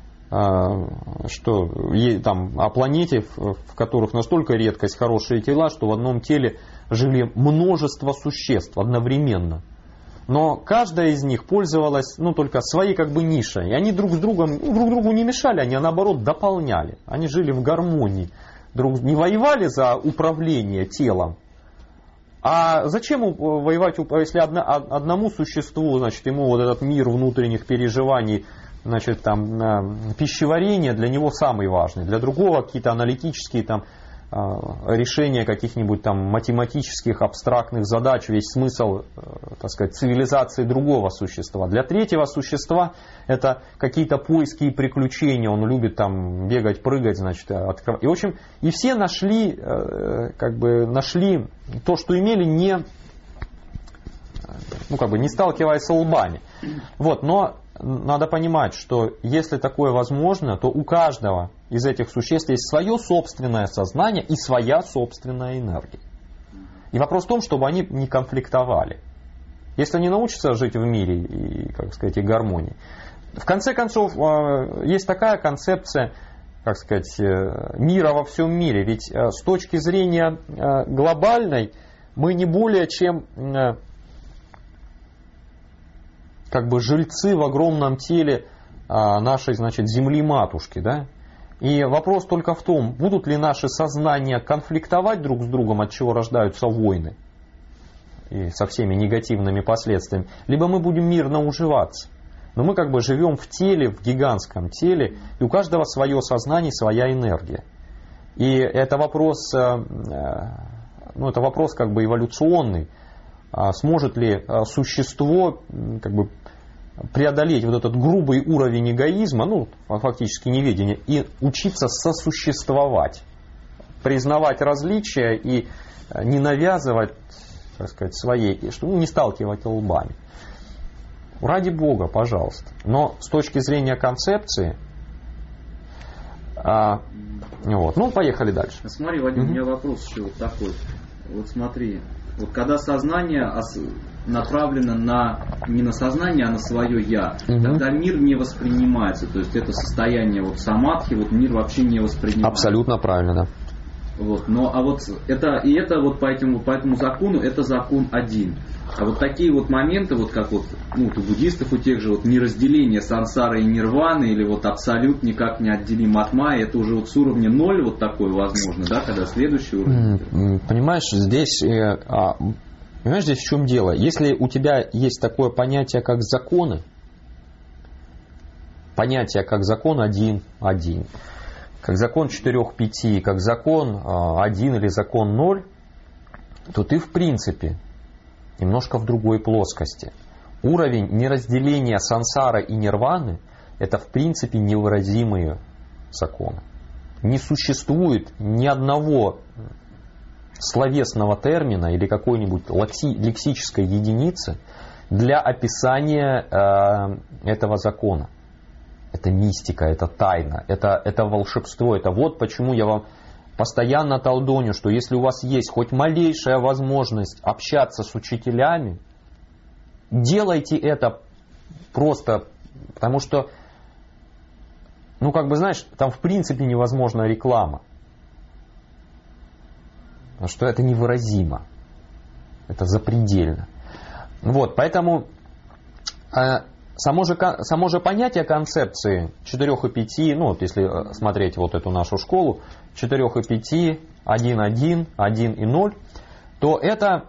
что там о планете, в которых настолько редкость хорошие тела, что в одном теле жили множество существ одновременно. Но каждая из них пользовалась только своей как бы нишей. И они друг другу не мешали, они наоборот дополняли. Они жили в гармонии. Не воевали за управление телом. А зачем воевать, если одному существу, значит, ему вот этот мир внутренних переживаний, значит, там, пищеварение для него самый важный, для другого какие-то аналитические там решения каких-нибудь там математических абстрактных задач, весь смысл, так сказать, цивилизации другого существа. Для третьего существа это какие-то поиски и приключения, он любит там бегать, прыгать, значит, открывать. И в общем, и все нашли то, что имели, не сталкиваясь с лбами. Вот, но надо понимать, что если такое возможно, то у каждого из этих существ есть свое собственное сознание и своя собственная энергия. И вопрос в том, чтобы они не конфликтовали. Если они научатся жить в мире и, как сказать, и гармонии. В конце концов, есть такая концепция, как сказать, мира во всем мире. Ведь с точки зрения глобальной мы не более чем как бы жильцы в огромном теле нашей, значит, земли-матушки, да? И вопрос только в том, будут ли наши сознания конфликтовать друг с другом, от чего рождаются войны и со всеми негативными последствиями, либо мы будем мирно уживаться. Но мы как бы живем в теле, в гигантском теле, и у каждого свое сознание, своя энергия. И это вопрос, это вопрос как бы эволюционный. Сможет ли существо как бы преодолеть вот этот грубый уровень эгоизма, фактически неведения, и учиться сосуществовать, признавать различия и не навязывать, так сказать, своей, чтобы не сталкивать лбами. Ради Бога, пожалуйста. Но с точки зрения концепции, поехали дальше.
Смотри, Вадим, у меня вопрос еще вот такой. Вот смотри, вот когда сознание направлено не на сознание, а на свое «я», тогда мир не воспринимается. То есть это состояние вот самадхи, вот мир вообще не воспринимается.
Абсолютно правильно, да.
Вот, это вот по этому закону, это закон один. А вот такие вот моменты, вот как вот, у буддистов у тех же вот неразделение сансары и нирваны, или вот абсолют никак не отделим от майя, это уже вот с уровня 0 вот такое возможно, да, когда следующий уровень.
Понимаешь, здесь в чем дело? Если у тебя есть такое понятие, как законы, один, как закон 4-5, как закон 1 или закон 0, то ты в принципе немножко в другой плоскости. Уровень неразделения сансары и нирваны — это в принципе невыразимые законы. Не существует ни одного словесного термина или какой-нибудь лексической единицы для описания этого закона. Это мистика, это тайна, это волшебство. Это вот почему я вам постоянно толдоню, что если у вас есть хоть малейшая возможность общаться с учителями, делайте это просто, потому что, там в принципе невозможна реклама. Потому что это невыразимо. Это запредельно. Вот, поэтому само же понятие концепции 4 и 5, если смотреть вот эту нашу школу, 4 и 5, 1, 1, 1 и 0, то это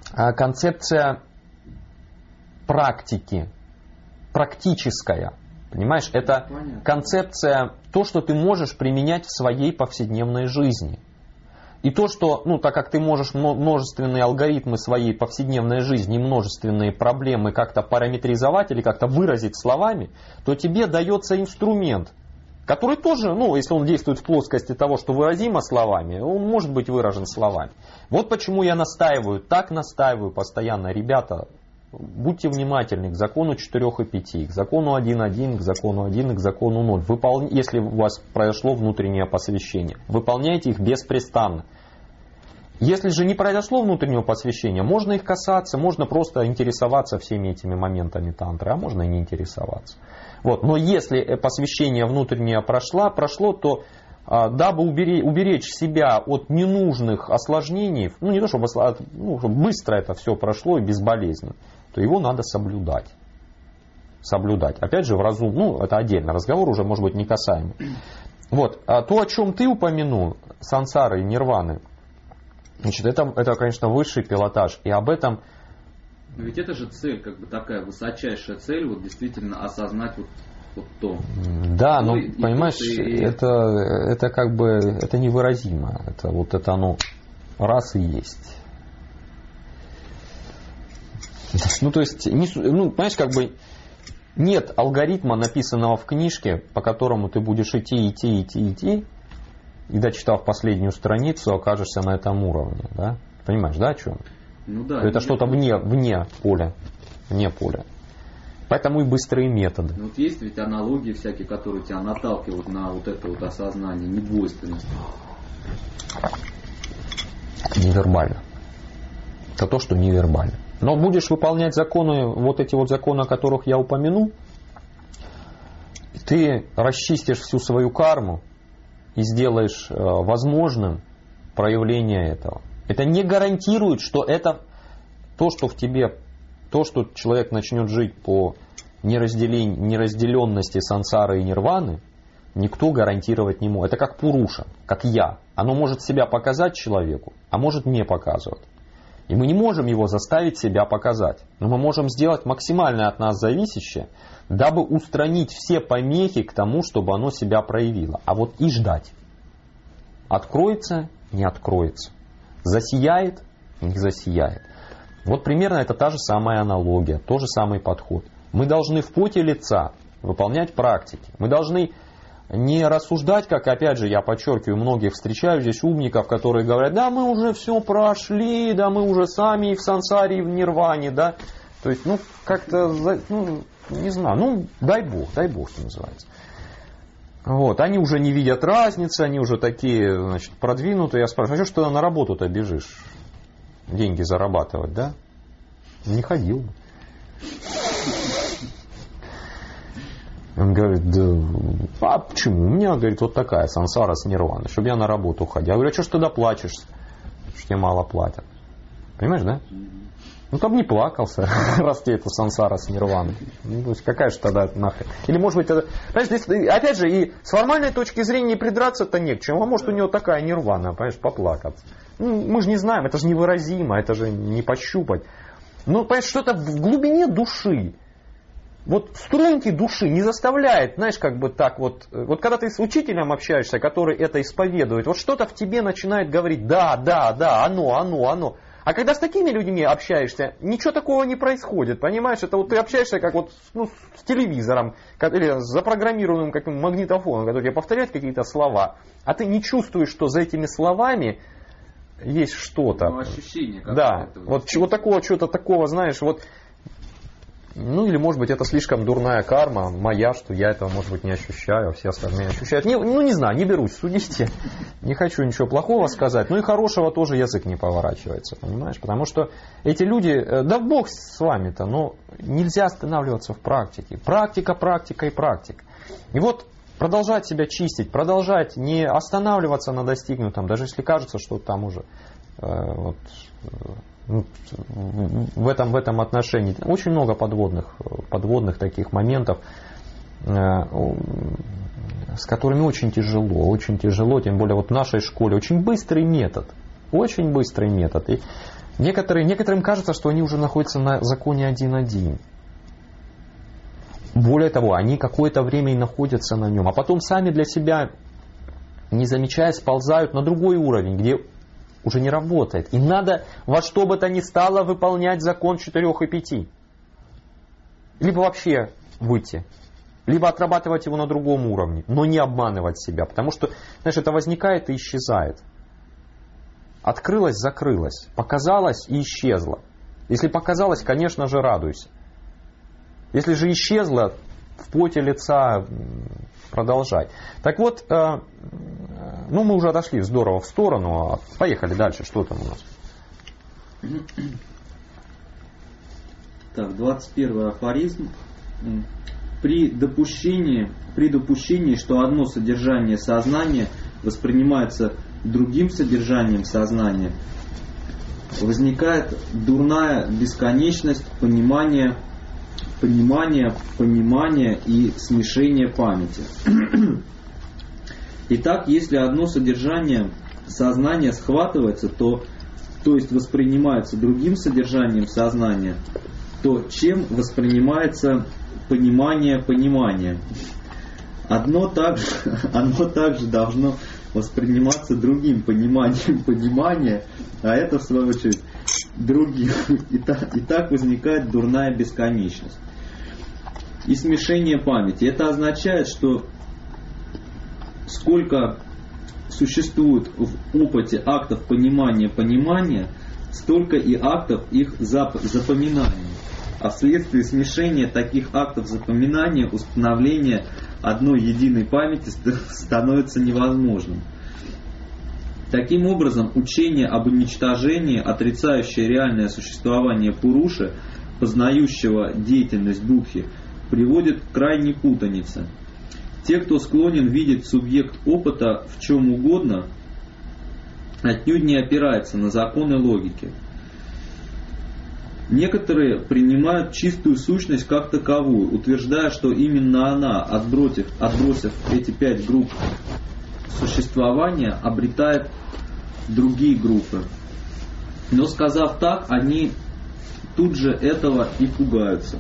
концепция практики, практическая. Понимаешь, это концепция, то, что ты можешь применять в своей повседневной жизни. И то, что, так как ты можешь множественные алгоритмы своей повседневной жизни, множественные проблемы как-то параметризовать или как-то выразить словами, то тебе дается инструмент, который тоже, если он действует в плоскости того, что выразимо словами, он может быть выражен словами. Вот почему я настаиваю постоянно, ребята, будьте внимательны к закону 4 и 5, к закону 1.1, к закону 1 и к закону 0. Если у вас произошло внутреннее посвящение, выполняйте их беспрестанно. Если же не произошло внутреннего посвящения, можно их касаться, можно просто интересоваться всеми этими моментами тантры, а можно и не интересоваться. Но если посвящение внутреннее прошло, то дабы уберечь себя от ненужных осложнений, не то чтобы чтобы быстро это все прошло и безболезненно, то его надо соблюдать. Опять же, в разум, это отдельно, разговор уже может быть не касаемый. То, о чем ты упомянул, сансары и нирваны, значит, это, конечно, высший пилотаж. И об этом...
Но ведь это же цель, такая высочайшая цель, действительно осознать то.
Да, понимаешь, это это невыразимо. Это оно раз и есть. То есть, понимаешь, нет алгоритма, написанного в книжке, по которому ты будешь идти, и дочитав последнюю страницу, окажешься на этом уровне. Да? Понимаешь, да, о чем?
Да.
Это что-то вне поля. Поэтому и быстрые методы.
Есть ведь аналогии всякие, которые тебя наталкивают на это осознание недвойственности.
Невербально. Это то, что невербально. Но будешь выполнять законы, эти законы, о которых я упомянул, ты расчистишь всю свою карму и сделаешь возможным проявление этого. Это не гарантирует, что это то, что в тебе, то, что человек начнет жить по неразделенности сансары и нирваны, никто гарантировать не может. Это как пуруша, как я. Оно может себя показать человеку, а может не показывать. И мы не можем его заставить себя показать. Но мы можем сделать максимально от нас зависящее, дабы устранить все помехи к тому, чтобы оно себя проявило. А и ждать. Откроется, не откроется. Засияет, не засияет. Примерно это та же самая аналогия, тот же самый подход. Мы должны в поте лица выполнять практики. Мы должны не рассуждать, как, опять же, я подчеркиваю, многих встречаю здесь умников, которые говорят, да, мы уже все прошли, да, мы уже сами и в сансаре, и в нирване, да. То есть, как-то, не знаю, дай Бог, что называется. Они уже не видят разницы, они уже такие, продвинутые. Я спрашиваю, а что ты на работу-то бежишь? Деньги зарабатывать, да? Не ходил. Он говорит, а почему? У меня, говорит, такая сансара с нирваной, чтобы я на работу ходил. Я говорю, а что ж тогда плачешь, что тебе мало платят? Понимаешь, да? Там не плакался, раз тебе это сансара с нирваной. То есть какая же тогда нахрен? Или может быть, понимаешь, здесь, опять же, и с формальной точки зрения придраться-то не к чему. А может у него такая нирвана, понимаешь, поплакаться. Мы же не знаем, это же невыразимо, это же не пощупать. Понимаешь, что-то в глубине души. Струнки души не заставляет, знаешь, так когда ты с учителем общаешься, который это исповедует, что-то в тебе начинает говорить, да, оно. А когда с такими людьми общаешься, ничего такого не происходит, понимаешь? Это ты общаешься как с телевизором или с запрограммированным каким магнитофоном, который тебе повторяет какие-то слова, а ты не чувствуешь, что за этими словами есть что-то.
Ощущение.
Да, чего-то такого, знаешь, или, может быть, это слишком дурная карма моя, что я этого, может быть, не ощущаю, а все остальные ощущают. Не знаю, не берусь судить. Не хочу ничего плохого сказать. И хорошего тоже язык не поворачивается, понимаешь? Потому что эти люди, да Бог с вами-то, но нельзя останавливаться в практике. Практика. И продолжать себя чистить, продолжать не останавливаться на достигнутом, даже если кажется, что там уже... в этом отношении очень много подводных таких моментов, с которыми очень тяжело, тем более в нашей школе очень быстрый метод. И некоторым кажется, что они уже находятся на законе 1.1. Более того, они какое-то время и находятся на нем, а потом сами для себя, не замечая, сползают на другой уровень, где уже не работает. И надо во что бы то ни стало выполнять закон 4 и 5. Либо вообще выйти, либо отрабатывать его на другом уровне, но не обманывать себя. Потому что, знаешь, это возникает и исчезает. Открылось, закрылось, показалось и исчезло. Если показалось, конечно же, радуйся. Если же исчезло, в поте лица продолжай. Так вот, ну мы уже отошли здорово в сторону, поехали дальше, что там у нас?
Так, 21 афоризм. При допущении, что одно содержание сознания воспринимается другим содержанием сознания, возникает дурная бесконечность понимания и смешения памяти. Итак, если одно содержание сознания схватывается, то есть воспринимается другим содержанием сознания, то чем воспринимается понимание? Одно также должно восприниматься другим пониманием понимания, а это в свою очередь другим. И так возникает дурная бесконечность. И смешение памяти. Это означает, что сколько существует в опыте актов понимания, столько и актов их запоминания. А вследствие смешения таких актов запоминания установление одной единой памяти становится невозможным. Таким образом, учение об уничтожении, отрицающее реальное существование Пуруши, познающего деятельность Будхи, приводит к крайней путанице. Те, кто склонен видеть субъект опыта в чем угодно, отнюдь не опирается на законы логики. Некоторые принимают чистую сущность как таковую, утверждая, что именно она, отбросив эти 5 групп существования, обретает другие группы. Но сказав так, они тут же этого и пугаются,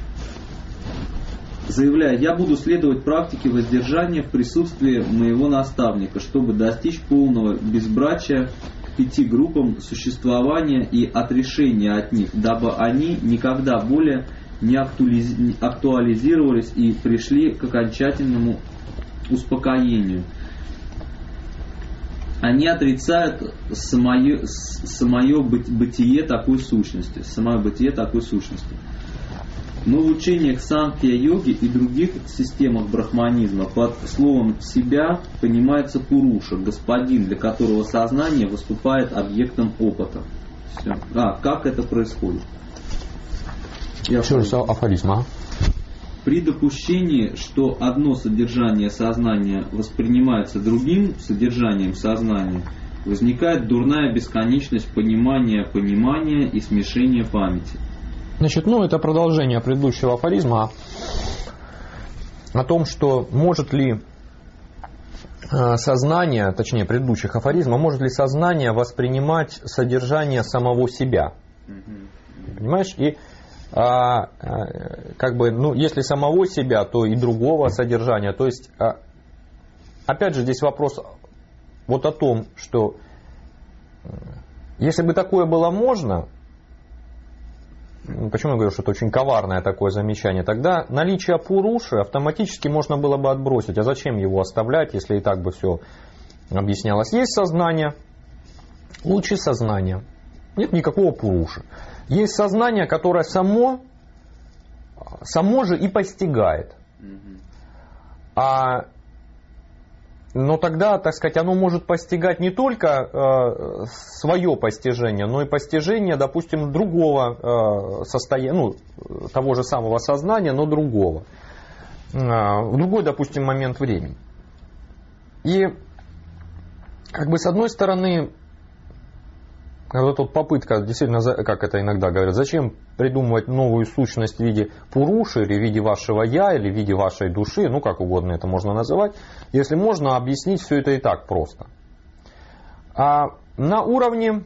заявляя: я буду следовать практике воздержания в присутствии моего наставника, чтобы достичь полного безбрачия к 5 группам существования и отрешения от них, дабы они никогда более не актуализировались и пришли к окончательному успокоению. Они отрицают самое бытие такой сущности. Но в учениях Санкхья-йоги и других системах брахманизма под словом «себя» понимается Пуруша, господин, для которого сознание выступает объектом опыта. Все. Как это происходит?
Афоризм.
При допущении, что одно содержание сознания воспринимается другим содержанием сознания, возникает дурная бесконечность понимания и смешения памяти.
Значит, это продолжение предыдущего афоризма о том, что может ли сознание, точнее предыдущих афоризмов, может ли сознание воспринимать содержание самого себя. Понимаешь? И если самого себя, то и другого содержания. То есть, опять же, здесь вопрос вот о том, что если бы такое было можно, почему я говорю, что это очень коварное такое замечание, тогда наличие Пуруши автоматически можно было бы отбросить. А зачем его оставлять, если и так бы все объяснялось? Есть сознание, лучи сознания. Нет никакого Пуруши. Есть сознание, которое само же и постигает. Но тогда, так сказать, оно может постигать не только свое постижение, но и постижение, допустим, другого состояния, того же самого сознания, но другого. В другой, допустим, момент времени. И, с одной стороны, вот тут попытка, действительно, как это иногда говорят, зачем придумывать новую сущность в виде Пуруши, или в виде вашего Я, или в виде вашей души, как угодно это можно называть, если можно объяснить все это и так просто. А на уровне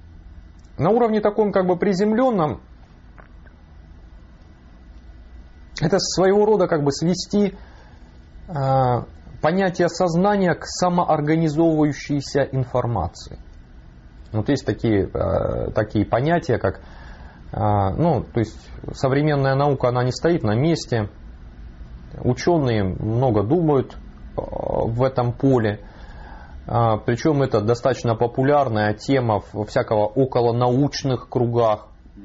таком приземленном, это своего рода как бы свести понятие сознания к самоорганизовывающейся информации. Вот есть такие понятия, как, то есть современная наука, она не стоит на месте, ученые много думают в этом поле, причем это достаточно популярная тема в всякого околонаучных кругах.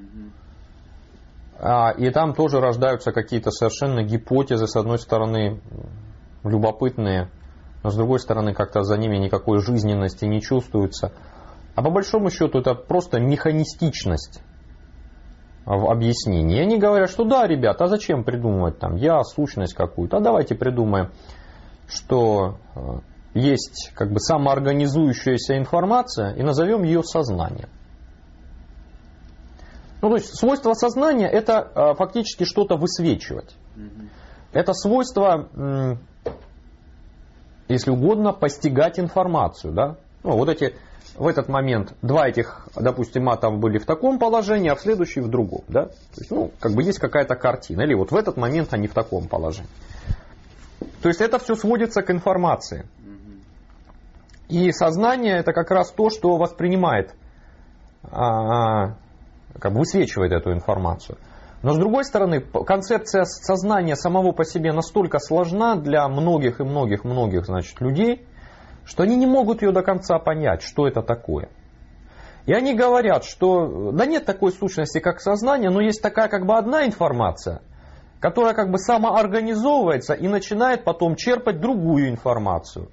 И там тоже рождаются какие-то совершенно гипотезы, с одной стороны, любопытные, но с другой стороны, как-то за ними никакой жизненности не чувствуется. А по большому счету это просто механистичность в объяснении. И они говорят, что да, ребята, а зачем придумывать там сущность какую-то? А давайте придумаем, что есть как бы самоорганизующаяся информация и назовем ее сознанием. То есть свойство сознания — это фактически что-то высвечивать. Это свойство, если угодно, постигать информацию. Да? В этот момент два этих, допустим, атома были в таком положении, а в следующий в другом. Да? То есть, есть какая-то картина. Или вот в этот момент они в таком положении. То есть это все сводится к информации. И сознание — это как раз то, что воспринимает, высвечивает эту информацию. Но с другой стороны, концепция сознания самого по себе настолько сложна для многих людей, что они не могут ее до конца понять, что это такое. И они говорят, что да нет такой сущности, как сознание, но есть такая как бы одна информация, которая как бы самоорганизовывается и начинает потом черпать другую информацию.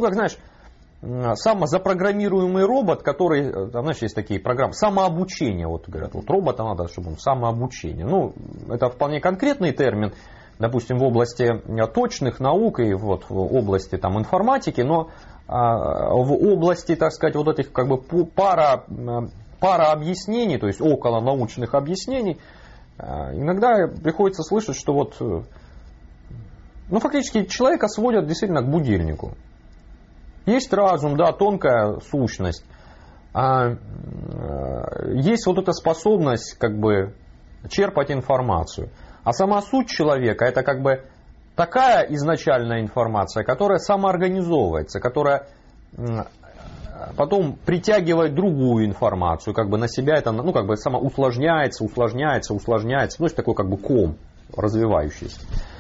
Самозапрограммируемый робот, который, есть такие программы, самообучение, говорят, робота надо, чтобы он самообучение. Это вполне конкретный термин, допустим, в области точных наук и в области информатики, но в области, так сказать, этих как бы пара объяснений, то есть около научных объяснений, иногда приходится слышать, что фактически человека сводят действительно к будильнику. Есть разум, да, тонкая сущность. Есть эта способность как бы черпать информацию. А сама суть человека — это как бы такая изначальная информация, которая самоорганизовывается, которая потом притягивает другую информацию, как бы на себя это, сама усложняется. Это такой как бы ком развивающийся.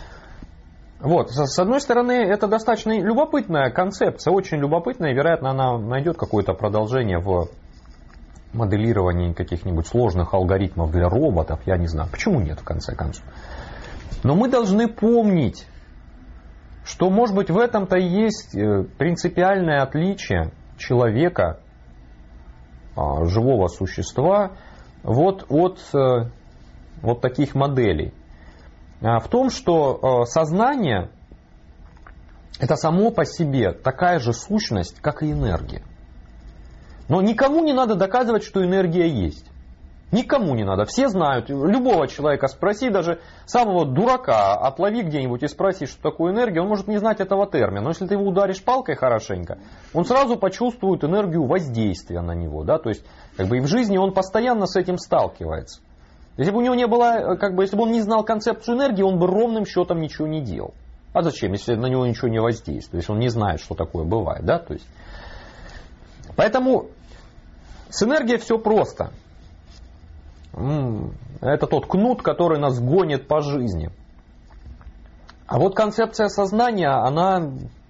С одной стороны, это достаточно любопытная концепция, очень любопытная, и, вероятно, она найдет какое-то продолжение в моделировании каких-нибудь сложных алгоритмов для роботов, я не знаю, почему нет, в конце концов. Но мы должны помнить, что, может быть, в этом-то и есть принципиальное отличие человека, живого существа, от таких моделей. В том, что сознание — это само по себе такая же сущность, как и энергия. Но никому не надо доказывать, что энергия есть. Никому не надо. Все знают. Любого человека спроси, даже самого дурака отлови где-нибудь и спроси, что такое энергия, он может не знать этого термина. Но если ты его ударишь палкой хорошенько, он сразу почувствует энергию воздействия на него. Да? То есть и в жизни он постоянно с этим сталкивается. Если бы у него не было, если бы он не знал концепцию энергии, он бы ровным счетом ничего не делал. А зачем, если на него ничего не воздействует, если он не знает, что такое бывает, да? То есть, поэтому с энергией все просто. Это тот кнут, который нас гонит по жизни. А концепция сознания, она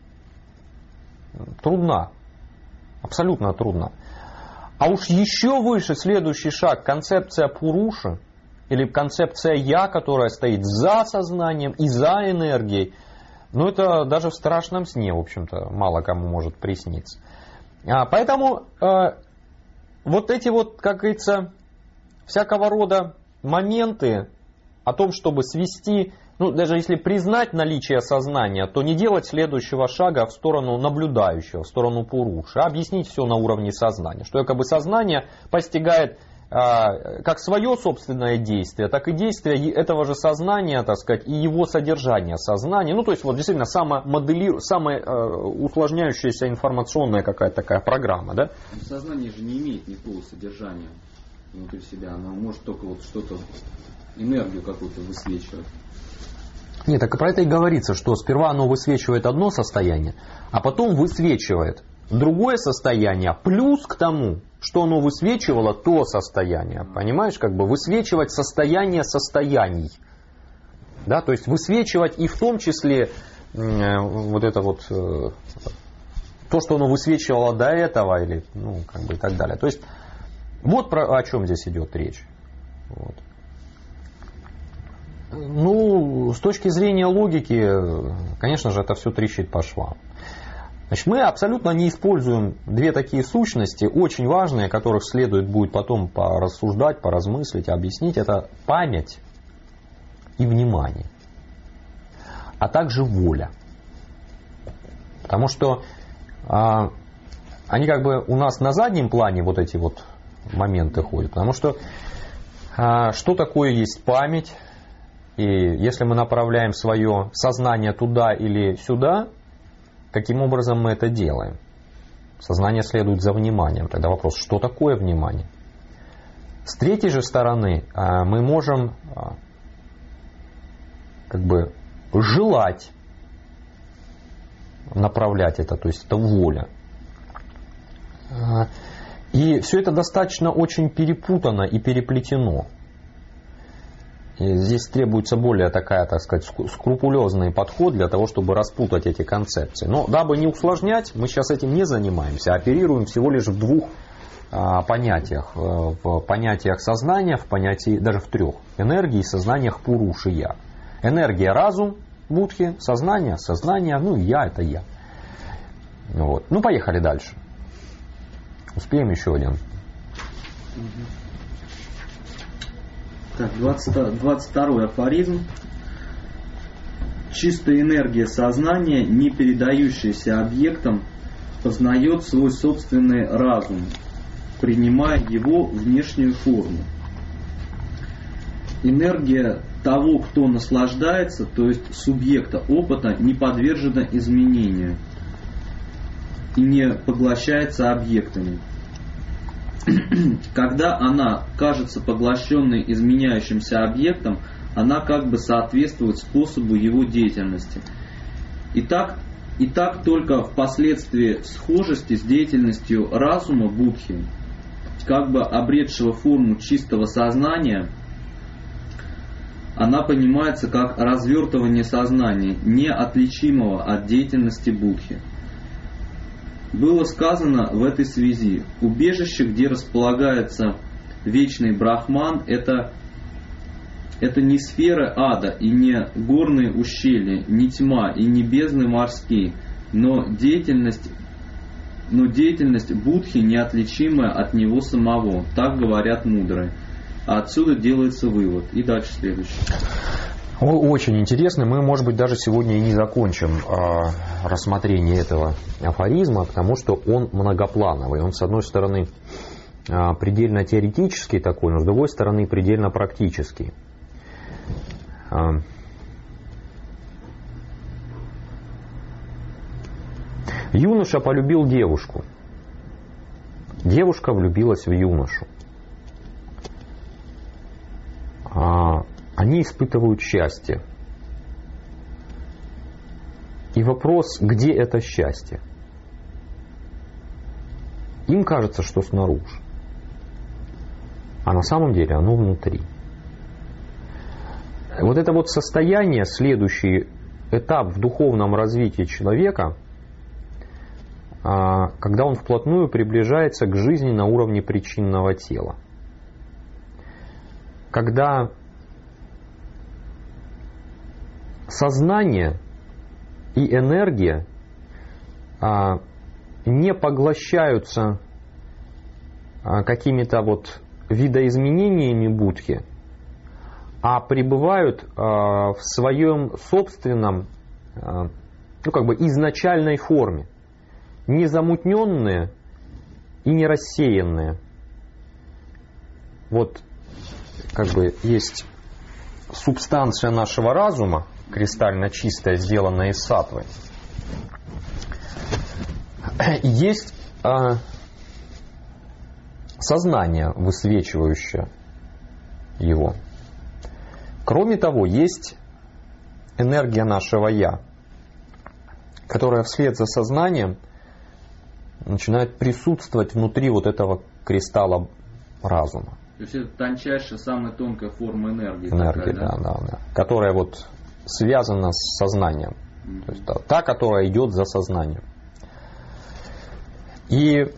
трудна. Абсолютно трудна. А уж еще выше следующий шаг, концепция Пуруши, или концепция «я», которая стоит за сознанием и за энергией, это даже в страшном сне, в общем-то, мало кому может присниться. Поэтому эти как говорится, всякого рода моменты о том, чтобы свести, даже если признать наличие сознания, то не делать следующего шага в сторону наблюдающего, в сторону Пуруши, а объяснить все на уровне сознания. Что сознание постигает как свое собственное действие, так и действие этого же сознания, так сказать, и его содержание сознания. То есть действительно самая усложняющаяся информационная какая-то такая программа. Да?
Сознание же не имеет никакого содержания внутри себя. Оно может только что-то, энергию какую-то высвечивать.
Нет, так про это и говорится, что сперва оно высвечивает одно состояние, а потом высвечивает другое состояние, плюс к тому, что оно высвечивало то состояние. Понимаешь, как бы высвечивать состояние состояний. Да, то есть высвечивать и в том числе вот это вот то, что оно высвечивало до этого, или ну, как бы и так далее. То есть вот о чем здесь идет речь. Вот. Ну, с точки зрения логики, конечно же, это все трещит по швам. Значит, мы абсолютно не используем две такие сущности, очень важные, о которых следует будет потом порассуждать, поразмыслить, объяснить. Это память и внимание, а также воля. Потому что они как бы у нас на заднем плане вот эти вот моменты ходят. Потому что что такое есть память? И если мы направляем свое сознание туда или сюда, каким образом мы это делаем? Сознание следует за вниманием. Тогда вопрос, что такое внимание? С третьей же стороны, мы можем как бы желать направлять это, то есть это воля. И все это достаточно очень перепутано и переплетено. И здесь требуется более такая, так сказать, скрупулезный подход для того, чтобы распутать эти концепции. Но дабы не усложнять, мы сейчас этим не занимаемся, а оперируем всего лишь в двух понятиях. В понятиях сознания, в понятии, даже в трех. Энергии и сознаниях пуруши я. Энергия — разум будхи, сознание, ну я — это я. Вот. Ну поехали дальше. Успеем еще один.
Так, 22-й афоризм. Чистая энергия сознания, не передающаяся объектам, познает свой собственный разум, принимая его внешнюю форму. Энергия того, кто наслаждается, то есть субъекта опыта, не подвержена изменению и не поглощается объектами. Когда она кажется поглощенной изменяющимся объектом, она как бы соответствует способу его деятельности. И так только впоследствии схожести с деятельностью разума будхи, как бы обретшего форму чистого сознания, она понимается как развертывание сознания, неотличимого от деятельности будхи. Было сказано в этой связи: убежище, где располагается вечный Брахман, это не сферы ада и не горные ущелья, не тьма и не бездны морские, но деятельность будхи неотличимая от него самого. Так говорят мудрые. А отсюда делается вывод. И дальше следующий.
Очень интересно. Мы, может быть, даже сегодня и не закончим рассмотрение этого афоризма, потому что он многоплановый. Он, с одной стороны, предельно теоретический такой, но с другой стороны, предельно практический. Юноша полюбил девушку. Девушка влюбилась в юношу. Они испытывают счастье. И вопрос, где это счастье? Им кажется, что снаружи. А на самом деле оно внутри. Вот это вот состояние, следующий этап в духовном развитии человека, когда он вплотную приближается к жизни на уровне причинного тела. Когда сознание и энергия не поглощаются какими-то вот видоизменениями будхи, а пребывают в своем собственном, изначальной форме, не замутненные и не рассеянные. Вот есть субстанция нашего разума, кристально чистая, сделанная из саттвы. Есть сознание, высвечивающее его. Кроме того, есть энергия нашего «я», которая вслед за сознанием начинает присутствовать внутри вот этого кристалла разума.
То есть это тончайшая, самая тонкая форма энергии.
Энергия,
такая,
да. Которая вот связана с сознанием. То есть та, которая идет за сознанием. И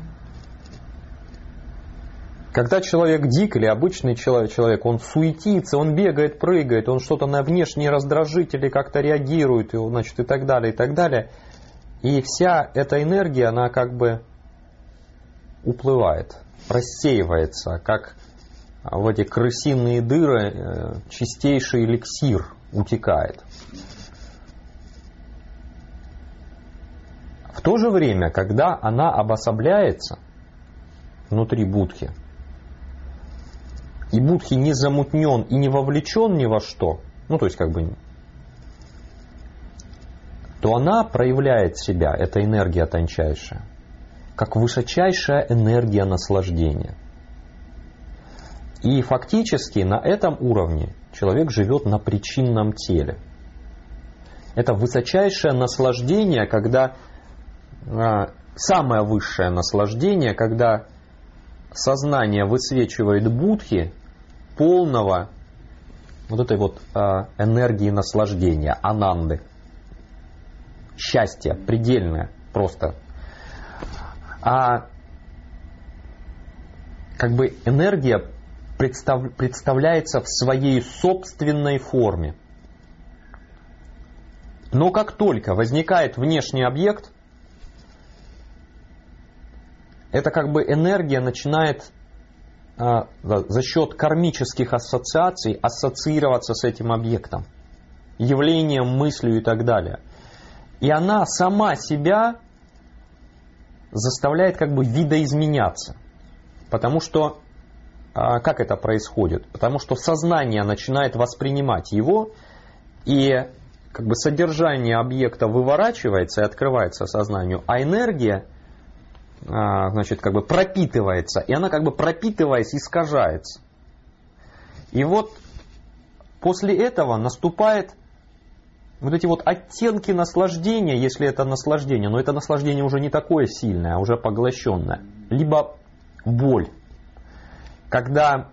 когда человек дик или обычный человек, он суетится, он бегает, прыгает, он что-то на внешние раздражители как-то реагирует, значит, и так далее, и так далее. И вся эта энергия, она как бы уплывает, рассеивается, как в эти крысиные дыры чистейший эликсир утекает. В то же время, когда она обособляется внутри будхи, и будхи не замутнен и не вовлечен ни во что, ну то есть как бы, то она проявляет себя, эта энергия тончайшая, как высочайшая энергия наслаждения. И фактически на этом уровне человек живет на причинном теле. Это высочайшее наслаждение, когда самое высшее наслаждение, когда сознание высвечивает будхи полного вот этой вот энергии наслаждения, ананды. Счастье предельное просто. А как бы энергия представляется в своей собственной форме. Но как только возникает внешний объект, это как бы энергия начинает за счет кармических ассоциаций ассоциироваться с этим объектом, явлением, мыслью и так далее. И она сама себя заставляет как бы видоизменяться. Потому что, как это происходит? Потому что сознание начинает воспринимать его, и как бы содержание объекта выворачивается и открывается сознанию, а энергия, значит, как бы пропитывается, и она как бы пропитываясь искажается. И вот после этого наступает вот эти вот оттенки наслаждения, если это наслаждение, но это наслаждение уже не такое сильное, а уже поглощенное. Либо боль, когда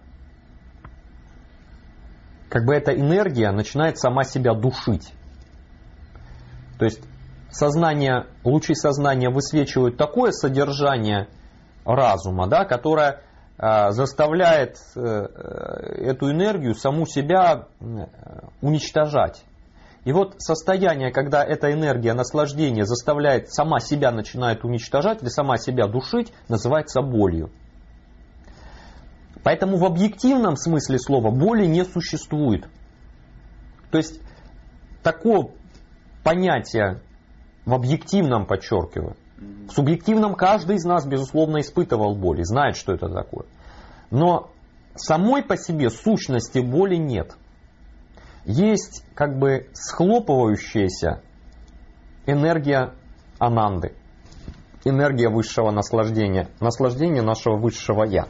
как бы эта энергия начинает сама себя душить. То есть сознание, лучи сознания высвечивают такое содержание разума, да, которое заставляет эту энергию саму себя уничтожать. И вот состояние, когда эта энергия наслаждения заставляет сама себя начинает уничтожать или сама себя душить, называется болью. Поэтому в объективном смысле слова боли не существует. То есть такого понятия в объективном, подчеркиваю. В субъективном каждый из нас, безусловно, испытывал боль и знает, что это такое. Но самой по себе сущности боли нет. Есть как бы схлопывающаяся энергия ананды, энергия высшего наслаждения, наслаждение нашего высшего «я».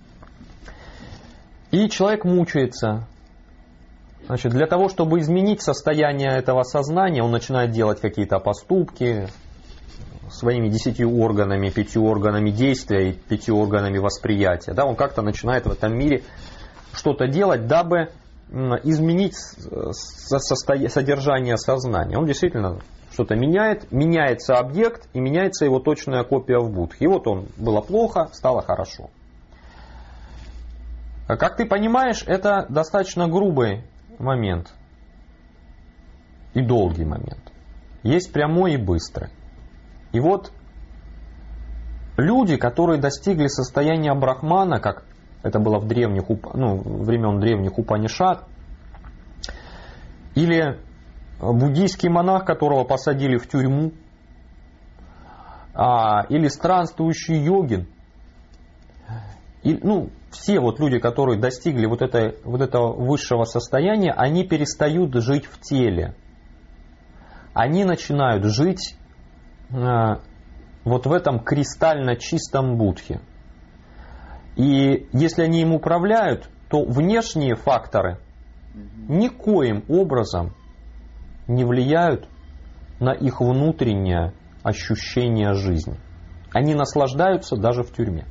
И человек мучается. Значит, для того, чтобы изменить состояние этого сознания, он начинает делать какие-то поступки своими 10 органами, 5 органами действия и 5 органами восприятия. Да, он как-то начинает в этом мире что-то делать, дабы изменить содержание сознания. Он действительно что-то меняет, меняется объект и меняется его точная копия в будхе. И вот он было плохо, стало хорошо. Как ты понимаешь, это достаточно грубый момент и долгий момент. Есть прямой и быстрый. И вот люди, которые достигли состояния брахмана, как это было в древних, времен древних Упанишад, или буддийский монах, которого посадили в тюрьму, или странствующий йогин, и, все вот люди, которые достигли вот этого высшего состояния, они перестают жить в теле. Они начинают жить вот в этом кристально чистом будхе. И если они им управляют, то внешние факторы никоим образом не влияют на их внутреннее ощущение жизни. Они наслаждаются даже в тюрьме.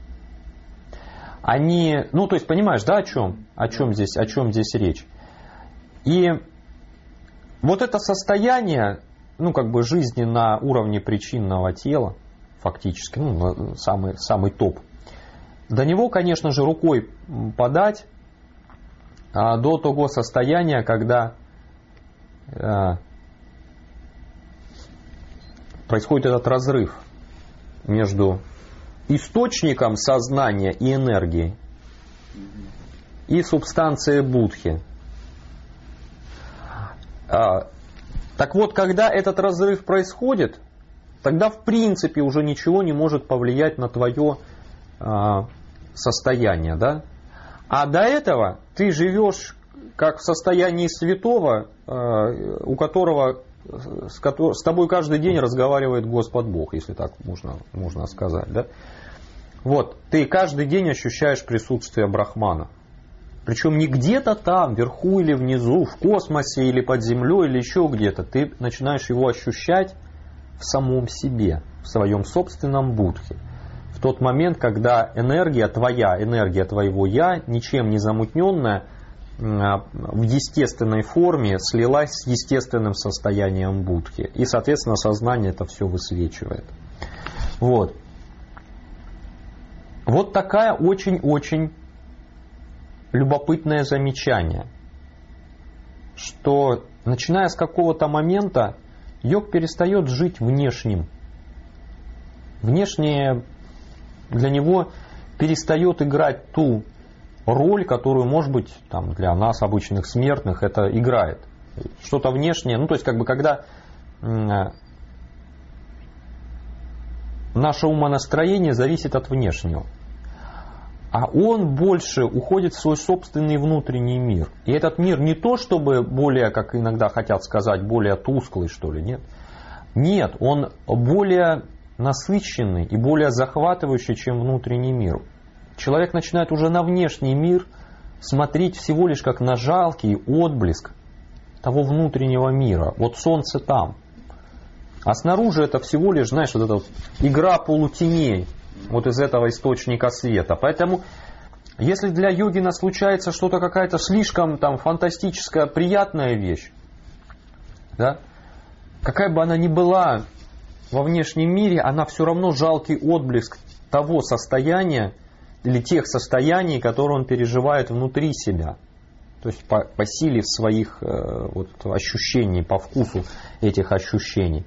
Они, ну то есть понимаешь, да, о чем здесь речь? И вот это состояние, ну как бы жизни на уровне причинного тела, фактически, ну самый топ, до него, конечно же, рукой подать, до того состояния, когда происходит этот разрыв между источником сознания и энергии и субстанцией будхи. Так вот, когда этот разрыв происходит, тогда в принципе уже ничего не может повлиять на твое состояние, да? А до этого ты живешь как в состоянии святого, у которого с тобой каждый день разговаривает Господь Бог, если так можно сказать, да? Вот, ты каждый день ощущаешь присутствие Брахмана. Причем не где-то там, вверху или внизу, в космосе или под землей, или еще где-то. Ты начинаешь его ощущать в самом себе, в своем собственном будхе. В тот момент, когда энергия твоего «я», ничем не замутненная, в естественной форме слилась с естественным состоянием будхи. И, соответственно, сознание это все высвечивает. Вот. Вот такая очень-очень любопытное замечание, что начиная с какого-то момента йог перестает жить внешним. Внешнее для него перестает играть ту роль, которую, может быть, там, для нас, обычных смертных, это играет. Что-то внешнее, ну то есть как бы когда наше умонастроение зависит от внешнего. А он больше уходит в свой собственный внутренний мир. И этот мир не то, чтобы более, как иногда хотят сказать, более тусклый, что ли, нет. Нет, он более насыщенный и более захватывающий, чем внутренний мир. Человек начинает уже на внешний мир смотреть всего лишь как на жалкий отблеск того внутреннего мира. Вот солнце там. А снаружи это всего лишь, знаешь, вот эта вот игра полутеней. Вот из этого источника света. Поэтому, если для йогина случается что-то какая-то слишком там фантастическая, приятная вещь, да, какая бы она ни была во внешнем мире, она все равно жалкий отблеск того состояния или тех состояний, которые он переживает внутри себя. То есть по силе своих вот, ощущений, по вкусу этих ощущений.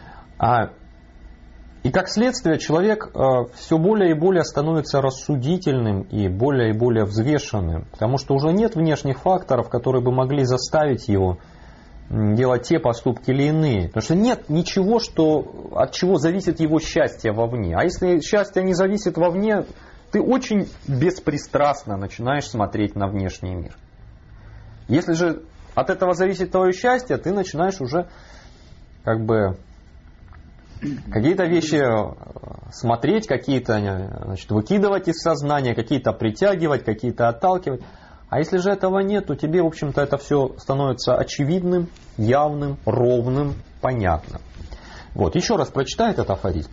И как следствие человек все более и более становится рассудительным и более взвешенным, потому что уже нет внешних факторов, которые бы могли заставить его делать те поступки или иные. Потому что нет ничего, от чего зависит его счастье вовне. А если счастье не зависит вовне, ты очень беспристрастно начинаешь смотреть на внешний мир. Если же от этого зависит твое счастье, ты начинаешь уже как бы какие-то вещи смотреть, какие-то, значит, выкидывать из сознания, какие-то притягивать, какие-то отталкивать. А если же этого нет, то тебе, в общем-то, это все становится очевидным, явным, ровным, понятным. Вот, еще раз прочитай этот афоризм.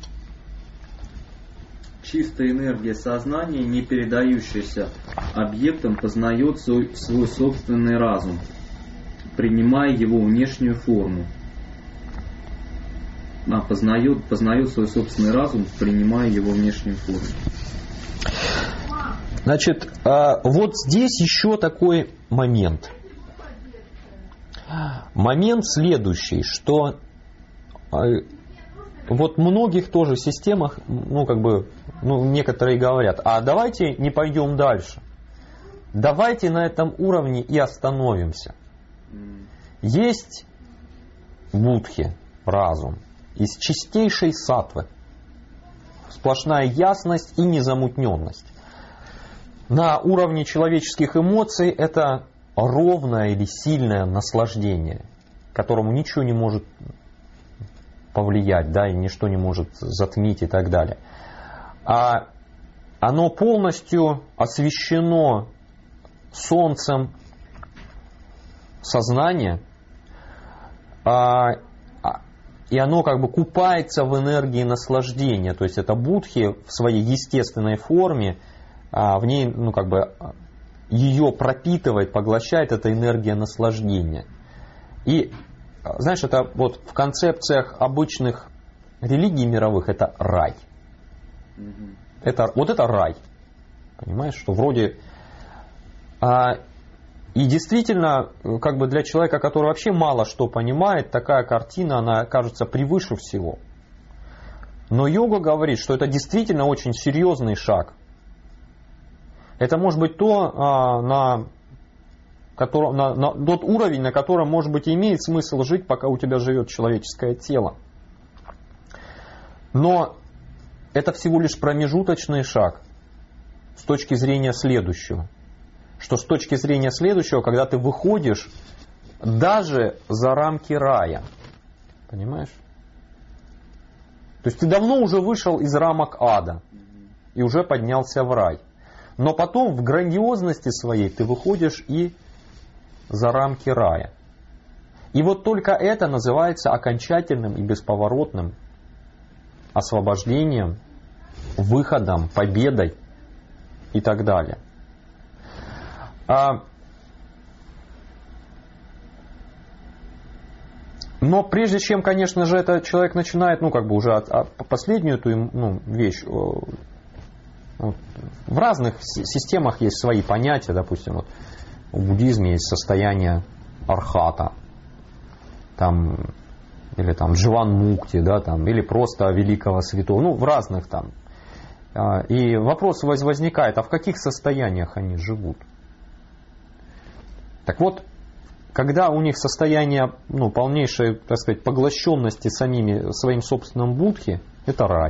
Чистая энергия сознания, не передающаяся объектам, познает свой собственный разум, принимая его внешнюю форму. Познает свой собственный разум, принимая его внешнюю форму.
Значит, вот здесь еще такой момент. Момент следующий, что вот в многих тоже системах, некоторые говорят, а давайте не пойдем дальше. Давайте на этом уровне и остановимся. Есть будхи, разум, из чистейшей саттвы. Сплошная ясность и незамутненность. На уровне человеческих эмоций это ровное или сильное наслаждение, которому ничего не может повлиять, да, и ничто не может затмить и так далее. А оно полностью освещено солнцем сознания, и оно как бы купается в энергии наслаждения. То есть это будхи в своей естественной форме, в ней, ну, как бы, ее пропитывает, поглощает эта энергия наслаждения. И, знаешь, это вот в концепциях обычных религий мировых это рай. Вот это рай. Понимаешь, что вроде... И действительно, как бы для человека, который вообще мало что понимает, такая картина, она кажется превыше всего. Но йога говорит, что это действительно очень серьезный шаг. Это может быть тот уровень, на котором, может быть, имеет смысл жить, пока у тебя живет человеческое тело. Но это всего лишь промежуточный шаг с точки зрения следующего. Что с точки зрения следующего, когда ты выходишь даже за рамки рая. Понимаешь? То есть ты давно уже вышел из рамок ада и уже поднялся в рай. Но потом в грандиозности своей ты выходишь и за рамки рая. И вот только это называется окончательным и бесповоротным освобождением, выходом, победой и так далее. Но прежде чем, конечно же, этот человек начинает, ну, как бы уже последнюю эту вещь, в разных системах есть свои понятия, допустим, вот в буддизме есть состояние архата, там, или там дживан-мукти, да, там, или просто великого святого, ну, в разных там. И вопрос возникает, а в каких состояниях они живут? Так вот, когда у них состояние, ну, полнейшей, так сказать, поглощенности своим собственным будхи, это рай.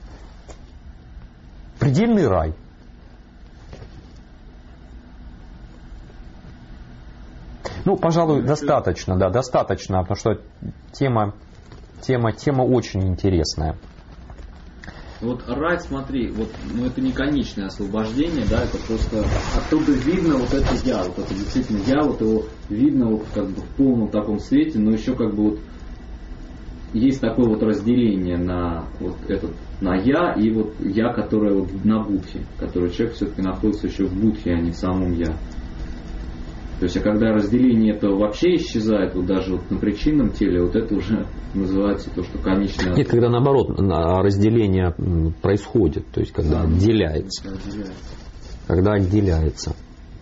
Предельный рай. Ну, пожалуй, достаточно, да, достаточно, потому что тема очень интересная.
Вот рай, смотри, вот, ну это не конечное освобождение, да, это просто оттуда видно вот это я, вот это действительно я, вот его видно вот как бы в полном таком свете, но еще как бы вот есть такое вот разделение на вот этот, на я и вот я, которое вот на будхе, который человек все-таки находится еще в будхе, а не в самом я. То есть, а когда разделение это вообще исчезает, вот даже вот на причинном теле, вот это уже называется то, что конечное...
Нет, когда наоборот разделение происходит, то есть когда отделяется. Когда отделяется.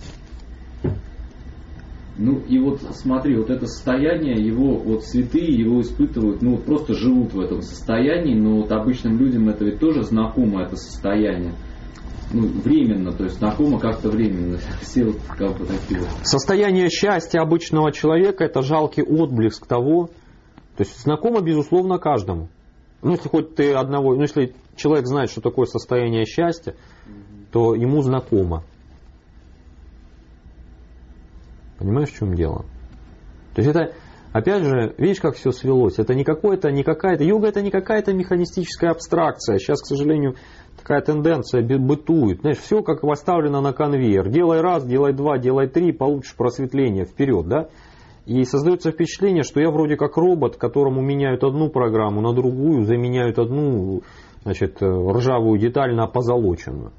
Ну и вот смотри, вот это состояние, его вот святые его испытывают, ну вот просто живут в этом состоянии, но вот обычным людям это ведь тоже знакомо, это состояние. Ну, временно, то есть знакомо как-то временно. Все вот как бы такие вот.
Состояние счастья обычного человека — это жалкий отблеск того, то есть знакомо, безусловно, каждому. Ну, если хоть ты одного, ну, если человек знает, что такое состояние счастья, то ему знакомо. Понимаешь, в чем дело? То есть это, опять же, видишь, как все свелось. Это не какая-то, йога — это не какая-то механистическая абстракция. Сейчас, к сожалению, такая тенденция бытует. Знаешь, все как поставлено на конвейер. Делай раз, делай два, делай три, получишь просветление вперед, да? И создается впечатление, что я вроде как робот, которому меняют одну программу на другую, заменяют одну, значит, ржавую деталь на позолоченную.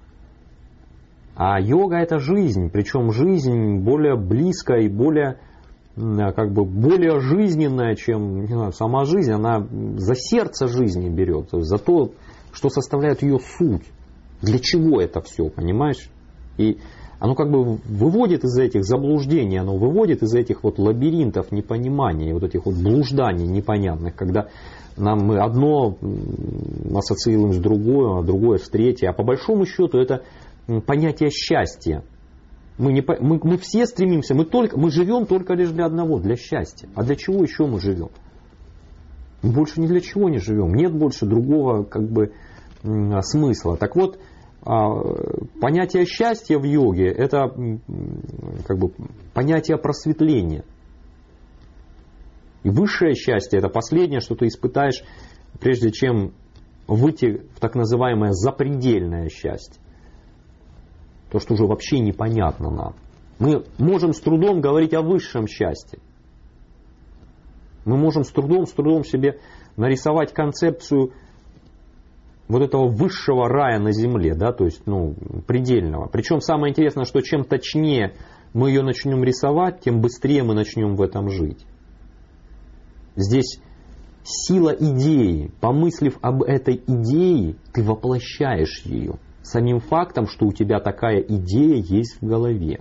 А йога — это жизнь, причем жизнь более близкая и более, как бы, более жизненная, чем, не знаю, сама жизнь. Она за сердце жизни берет, за то, что составляет ее суть. Для чего это все, понимаешь? И оно как бы выводит из этих заблуждений, оно выводит из этих вот лабиринтов непонимания, вот этих вот блужданий непонятных, когда мы одно ассоциируем с другое, а другое с третье. А по большому счету это понятие счастья. Мы все стремимся, мы живем только лишь для одного, для счастья. А для чего еще мы живем? Мы больше ни для чего не живем. Нет больше другого как бы смысла. Так вот, понятие счастья в йоге — это как бы понятие просветления. И высшее счастье — это последнее, что ты испытаешь, прежде чем выйти в так называемое запредельное счастье. То, что уже вообще непонятно нам. Мы можем с трудом говорить о высшем счастье. Мы можем с трудом себе нарисовать концепцию вот этого высшего рая на земле, да, то есть, предельного. Причем самое интересное, что чем точнее мы ее начнем рисовать, тем быстрее мы начнем в этом жить. Здесь сила идеи. Помыслив об этой идее, ты воплощаешь ее. Самим фактом, что у тебя такая идея есть в голове.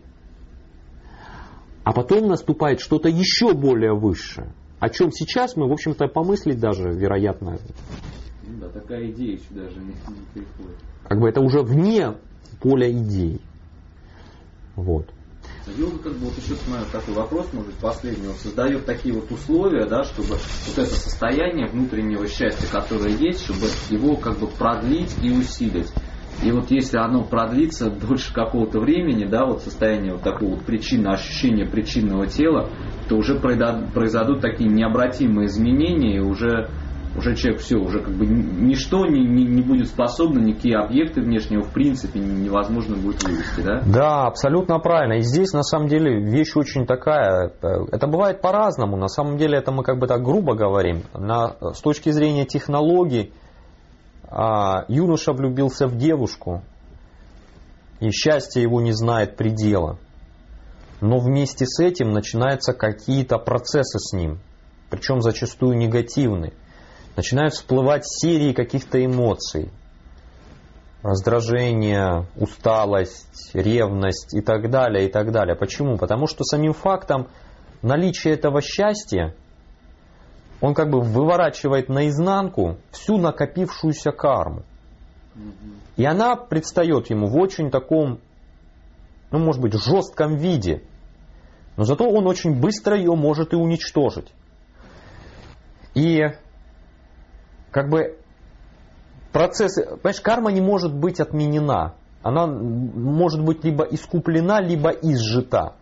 А потом наступает что-то еще более высшее, о чем сейчас мы, в общем-то, помыслить даже, вероятно...
Да, такая идея еще даже не приходит.
Как бы это уже вне поля идей. Вот.
Йога, как бы, вот еще, смотрю, такой вопрос, может быть, последний, он создает такие вот условия, да, чтобы вот это состояние внутреннего счастья, которое есть, чтобы его как бы продлить и усилить. И вот если оно продлится дольше какого-то времени, да, вот состояние вот такого вот ощущения причинного тела, то уже произойдут такие необратимые изменения, и уже человек все, уже как бы ничто не будет способно, никакие объекты внешнего в принципе невозможно будет вывести, да?
Да, абсолютно правильно. И здесь на самом деле вещь очень такая, это бывает по-разному, на самом деле это мы как бы так грубо говорим. С точки зрения технологий, юноша влюбился в девушку, и счастье его не знает предела. Но вместе с этим начинаются какие-то процессы с ним, причем зачастую негативные. Начинают всплывать серии каких-то эмоций. Раздражение, усталость, ревность и так далее, и так далее. Почему? Потому что самим фактом наличия этого счастья он как бы выворачивает наизнанку всю накопившуюся карму. И она предстает ему в очень таком, может быть, жестком виде. Но зато он очень быстро ее может и уничтожить. И как бы процессы, понимаешь, карма не может быть отменена. Она может быть либо искуплена, либо изжита.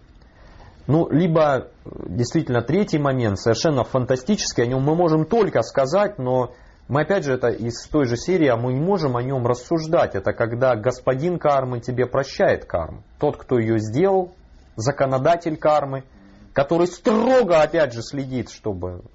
Либо действительно третий момент, совершенно фантастический, о нем мы можем только сказать, но мы опять же это из той же серии, а мы не можем о нем рассуждать. Это когда господин кармы тебе прощает карму. Тот, кто ее сделал, законодатель кармы, который строго опять же следит, чтобы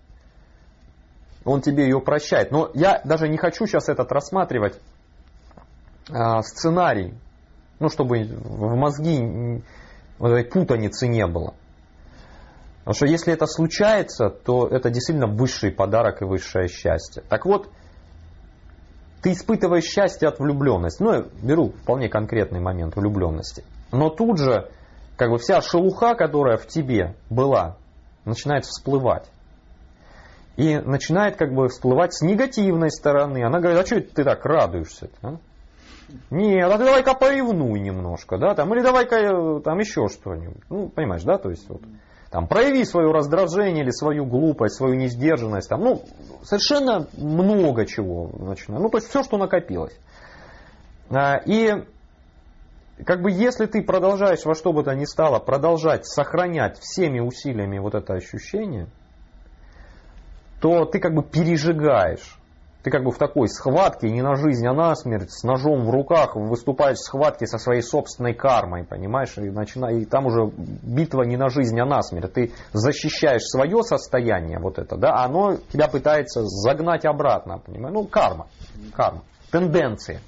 он тебе ее прощает. Но я даже не хочу сейчас этот рассматривать сценарий, чтобы в мозги вот этой путаницы не было. Потому что если это случается, то это действительно высший подарок и высшее счастье. Так вот, ты испытываешь счастье от влюбленности. Я беру вполне конкретный момент влюбленности. Но тут же как бы вся шелуха, которая в тебе была, начинает всплывать. И начинает как бы всплывать с негативной стороны. Она говорит, а что ты так радуешься? Нет, а ты давай-ка поревнуй немножко, да, или давай-ка там еще что-нибудь. Понимаешь, да, то есть прояви свое раздражение или свою глупость, свою несдержанность, совершенно много чего начинает. То есть все, что накопилось. И как бы если ты продолжаешь во что бы то ни стало продолжать сохранять всеми усилиями вот это ощущение, то ты как бы пережигаешь. Ты как бы в такой схватке не на жизнь, а на смерть, с ножом в руках выступаешь в схватке со своей собственной кармой, понимаешь? И там уже битва не на жизнь, а на смерть. Ты защищаешь свое состояние, вот это, да, а оно тебя пытается загнать обратно, понимаешь? Карма, тенденции.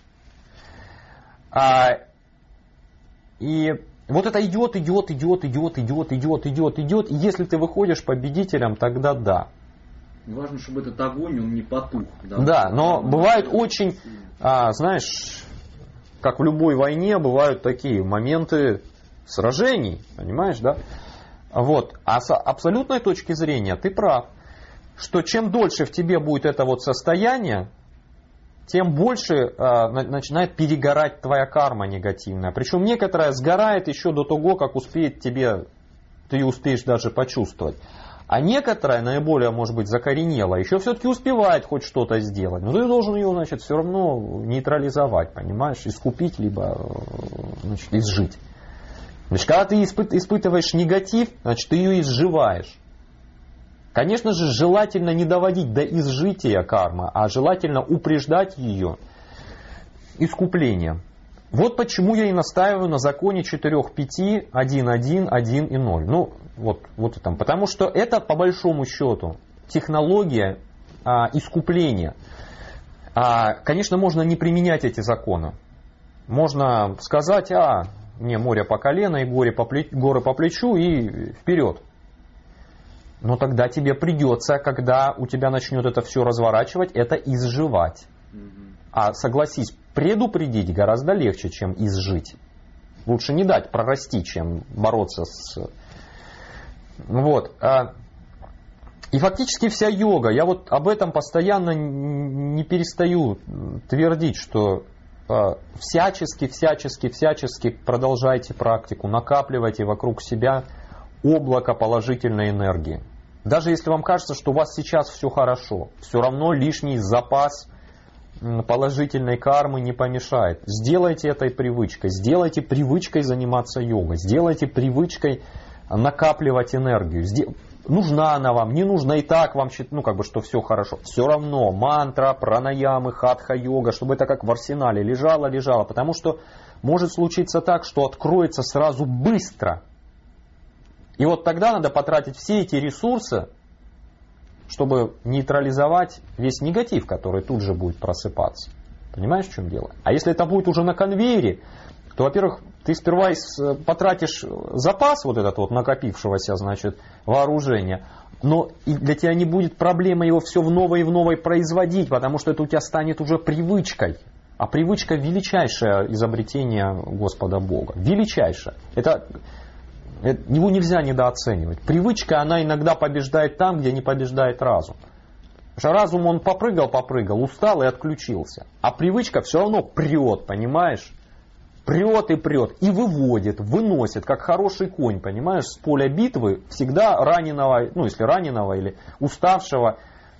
И вот это идет. И если ты выходишь победителем, тогда да.
Важно, чтобы этот огонь, он не потух.
Да, но бывают очень, знаешь, как в любой войне, бывают такие моменты сражений, понимаешь, да? Вот. А с абсолютной точки зрения ты прав, что чем дольше в тебе будет это вот состояние, тем больше начинает перегорать твоя карма негативная. Причем некоторая сгорает еще до того, как ты ее успеешь даже почувствовать. А некоторая, наиболее, может быть, закоренела, еще все-таки успевает хоть что-то сделать. Но ты должен ее, значит, все равно нейтрализовать, понимаешь, искупить, либо, значит, изжить. Значит, когда ты испытываешь негатив, значит, ты ее изживаешь. Конечно же, желательно не доводить до изжития кармы, а желательно упреждать ее искуплением. Вот почему я и настаиваю на законе 4-5, 1-1, 1 и 0. Ну, вот это. Потому что это, по большому счету, технология искупления. Конечно, можно не применять эти законы. Можно сказать, мне море по колено и горы по плечу и вперед. Но тогда тебе придется, когда у тебя начнет это все разворачивать, это изживать. А согласись, предупредить гораздо легче, чем изжить. Лучше не дать прорасти, чем бороться с... Вот. И фактически вся йога, я вот об этом постоянно не перестаю твердить, что всячески продолжайте практику, накапливайте вокруг себя облако положительной энергии. Даже если вам кажется, что у вас сейчас все хорошо, все равно лишний запас положительной кармы не помешает. Сделайте этой привычкой, сделайте привычкой заниматься йогой, сделайте привычкой накапливать энергию. Нужна она вам, не нужна, и так вам, что все хорошо. Все равно мантра, пранаямы, хатха-йога, чтобы это как в арсенале лежало. Потому что может случиться так, что откроется сразу быстро. И вот тогда надо потратить все эти ресурсы, чтобы нейтрализовать весь негатив, который тут же будет просыпаться. Понимаешь, в чем дело? А если это будет уже на конвейере, то, во-первых, ты сперва потратишь запас вот этот вот накопившегося, вооружения, но и для тебя не будет проблемы его все в новой производить, потому что это у тебя станет уже привычкой. А привычка — величайшее изобретение Господа Бога. Величайшее. Его нельзя недооценивать. Привычка, она иногда побеждает там, где не побеждает разум. Потому что разум, он попрыгал, устал и отключился. А привычка все равно прет, понимаешь? Прет и выводит, выносит, как хороший конь, понимаешь, с поля битвы всегда раненого, если раненого или уставшего,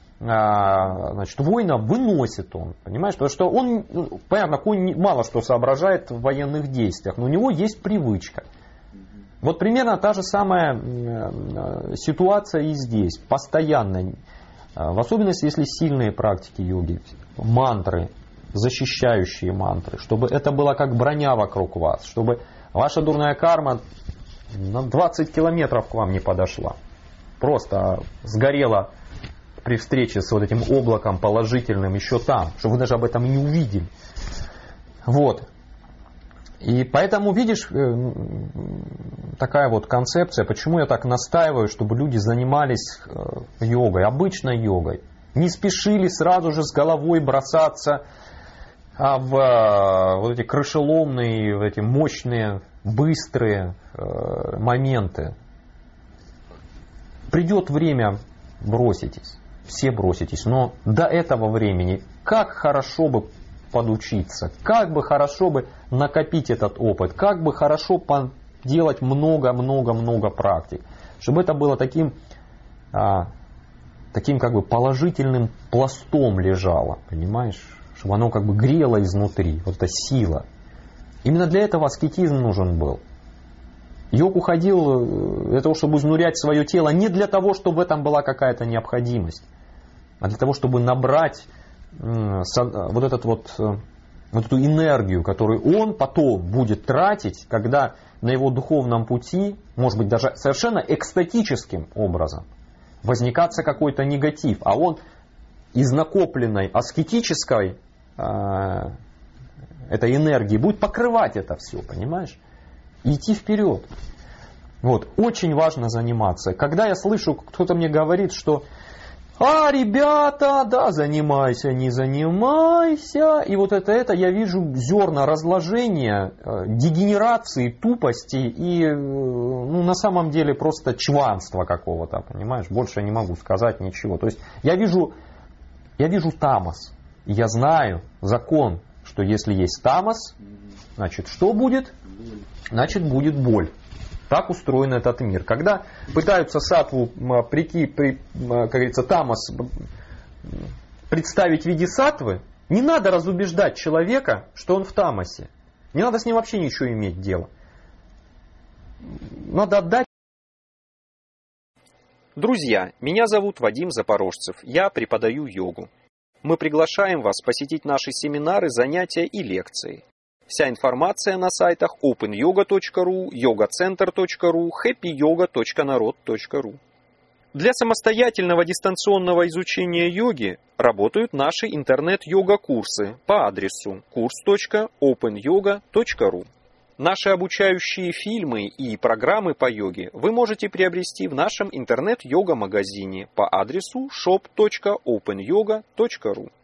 воина выносит он, понимаешь, потому что он, понятно, конь мало что соображает в военных действиях, но у него есть привычка. Вот примерно та же самая ситуация и здесь, постоянно, в особенности, если сильные практики йоги, мантры, защищающие мантры, чтобы это было как броня вокруг вас, чтобы ваша дурная карма на 20 километров к вам не подошла, просто сгорела при встрече с вот этим облаком положительным еще там, чтобы вы даже об этом не увидели. Вот. И поэтому, видишь, такая вот концепция, почему я так настаиваю, чтобы люди занимались йогой, обычной йогой, не спешили сразу же с головой бросаться в вот эти крышеломные, в эти мощные, быстрые моменты. Придет время, броситесь, все броситесь, но до этого времени как хорошо бы подучиться, как бы хорошо бы накопить этот опыт, как бы хорошо делать много практик, чтобы это было таким как бы положительным пластом лежало, понимаешь? Чтобы оно как бы грело изнутри, вот эта сила. Именно для этого аскетизм нужен был. Йог уходил для того, чтобы изнурять свое тело, не для того, чтобы в этом была какая-то необходимость, а для того, чтобы набрать вот эту энергию, которую он потом будет тратить, когда на его духовном пути, может быть даже совершенно экстатическим образом, возникаться какой-то негатив, а он из накопленной аскетической этой энергии будет покрывать это все, понимаешь? И идти вперед. Вот. Очень важно заниматься. Когда я слышу, кто-то мне говорит, что ребята, да, занимайся, не занимайся. И вот это я вижу зерна разложения, дегенерации, тупости и на самом деле просто чванства какого-то, понимаешь? Больше я не могу сказать ничего. То есть я вижу тамас. Я знаю закон, что если есть тамас, значит что будет? Значит будет боль. Так устроен этот мир. Когда пытаются саттву, как говорится, тамас представить в виде саттвы, не надо разубеждать человека, что он в тамасе. Не надо с ним вообще ничего иметь дело. Надо отдать.
Друзья, меня зовут Вадим Запорожцев. Я преподаю йогу. Мы приглашаем вас посетить наши семинары, занятия и лекции. Вся информация на сайтах openyoga.ru, yogacenter.ru, happyyoga.narod.ru. Для самостоятельного дистанционного изучения йоги работают наши интернет-йога-курсы по адресу kurs.openyoga.ru. Наши обучающие фильмы и программы по йоге вы можете приобрести в нашем интернет-йога-магазине по адресу shop.openyoga.ru.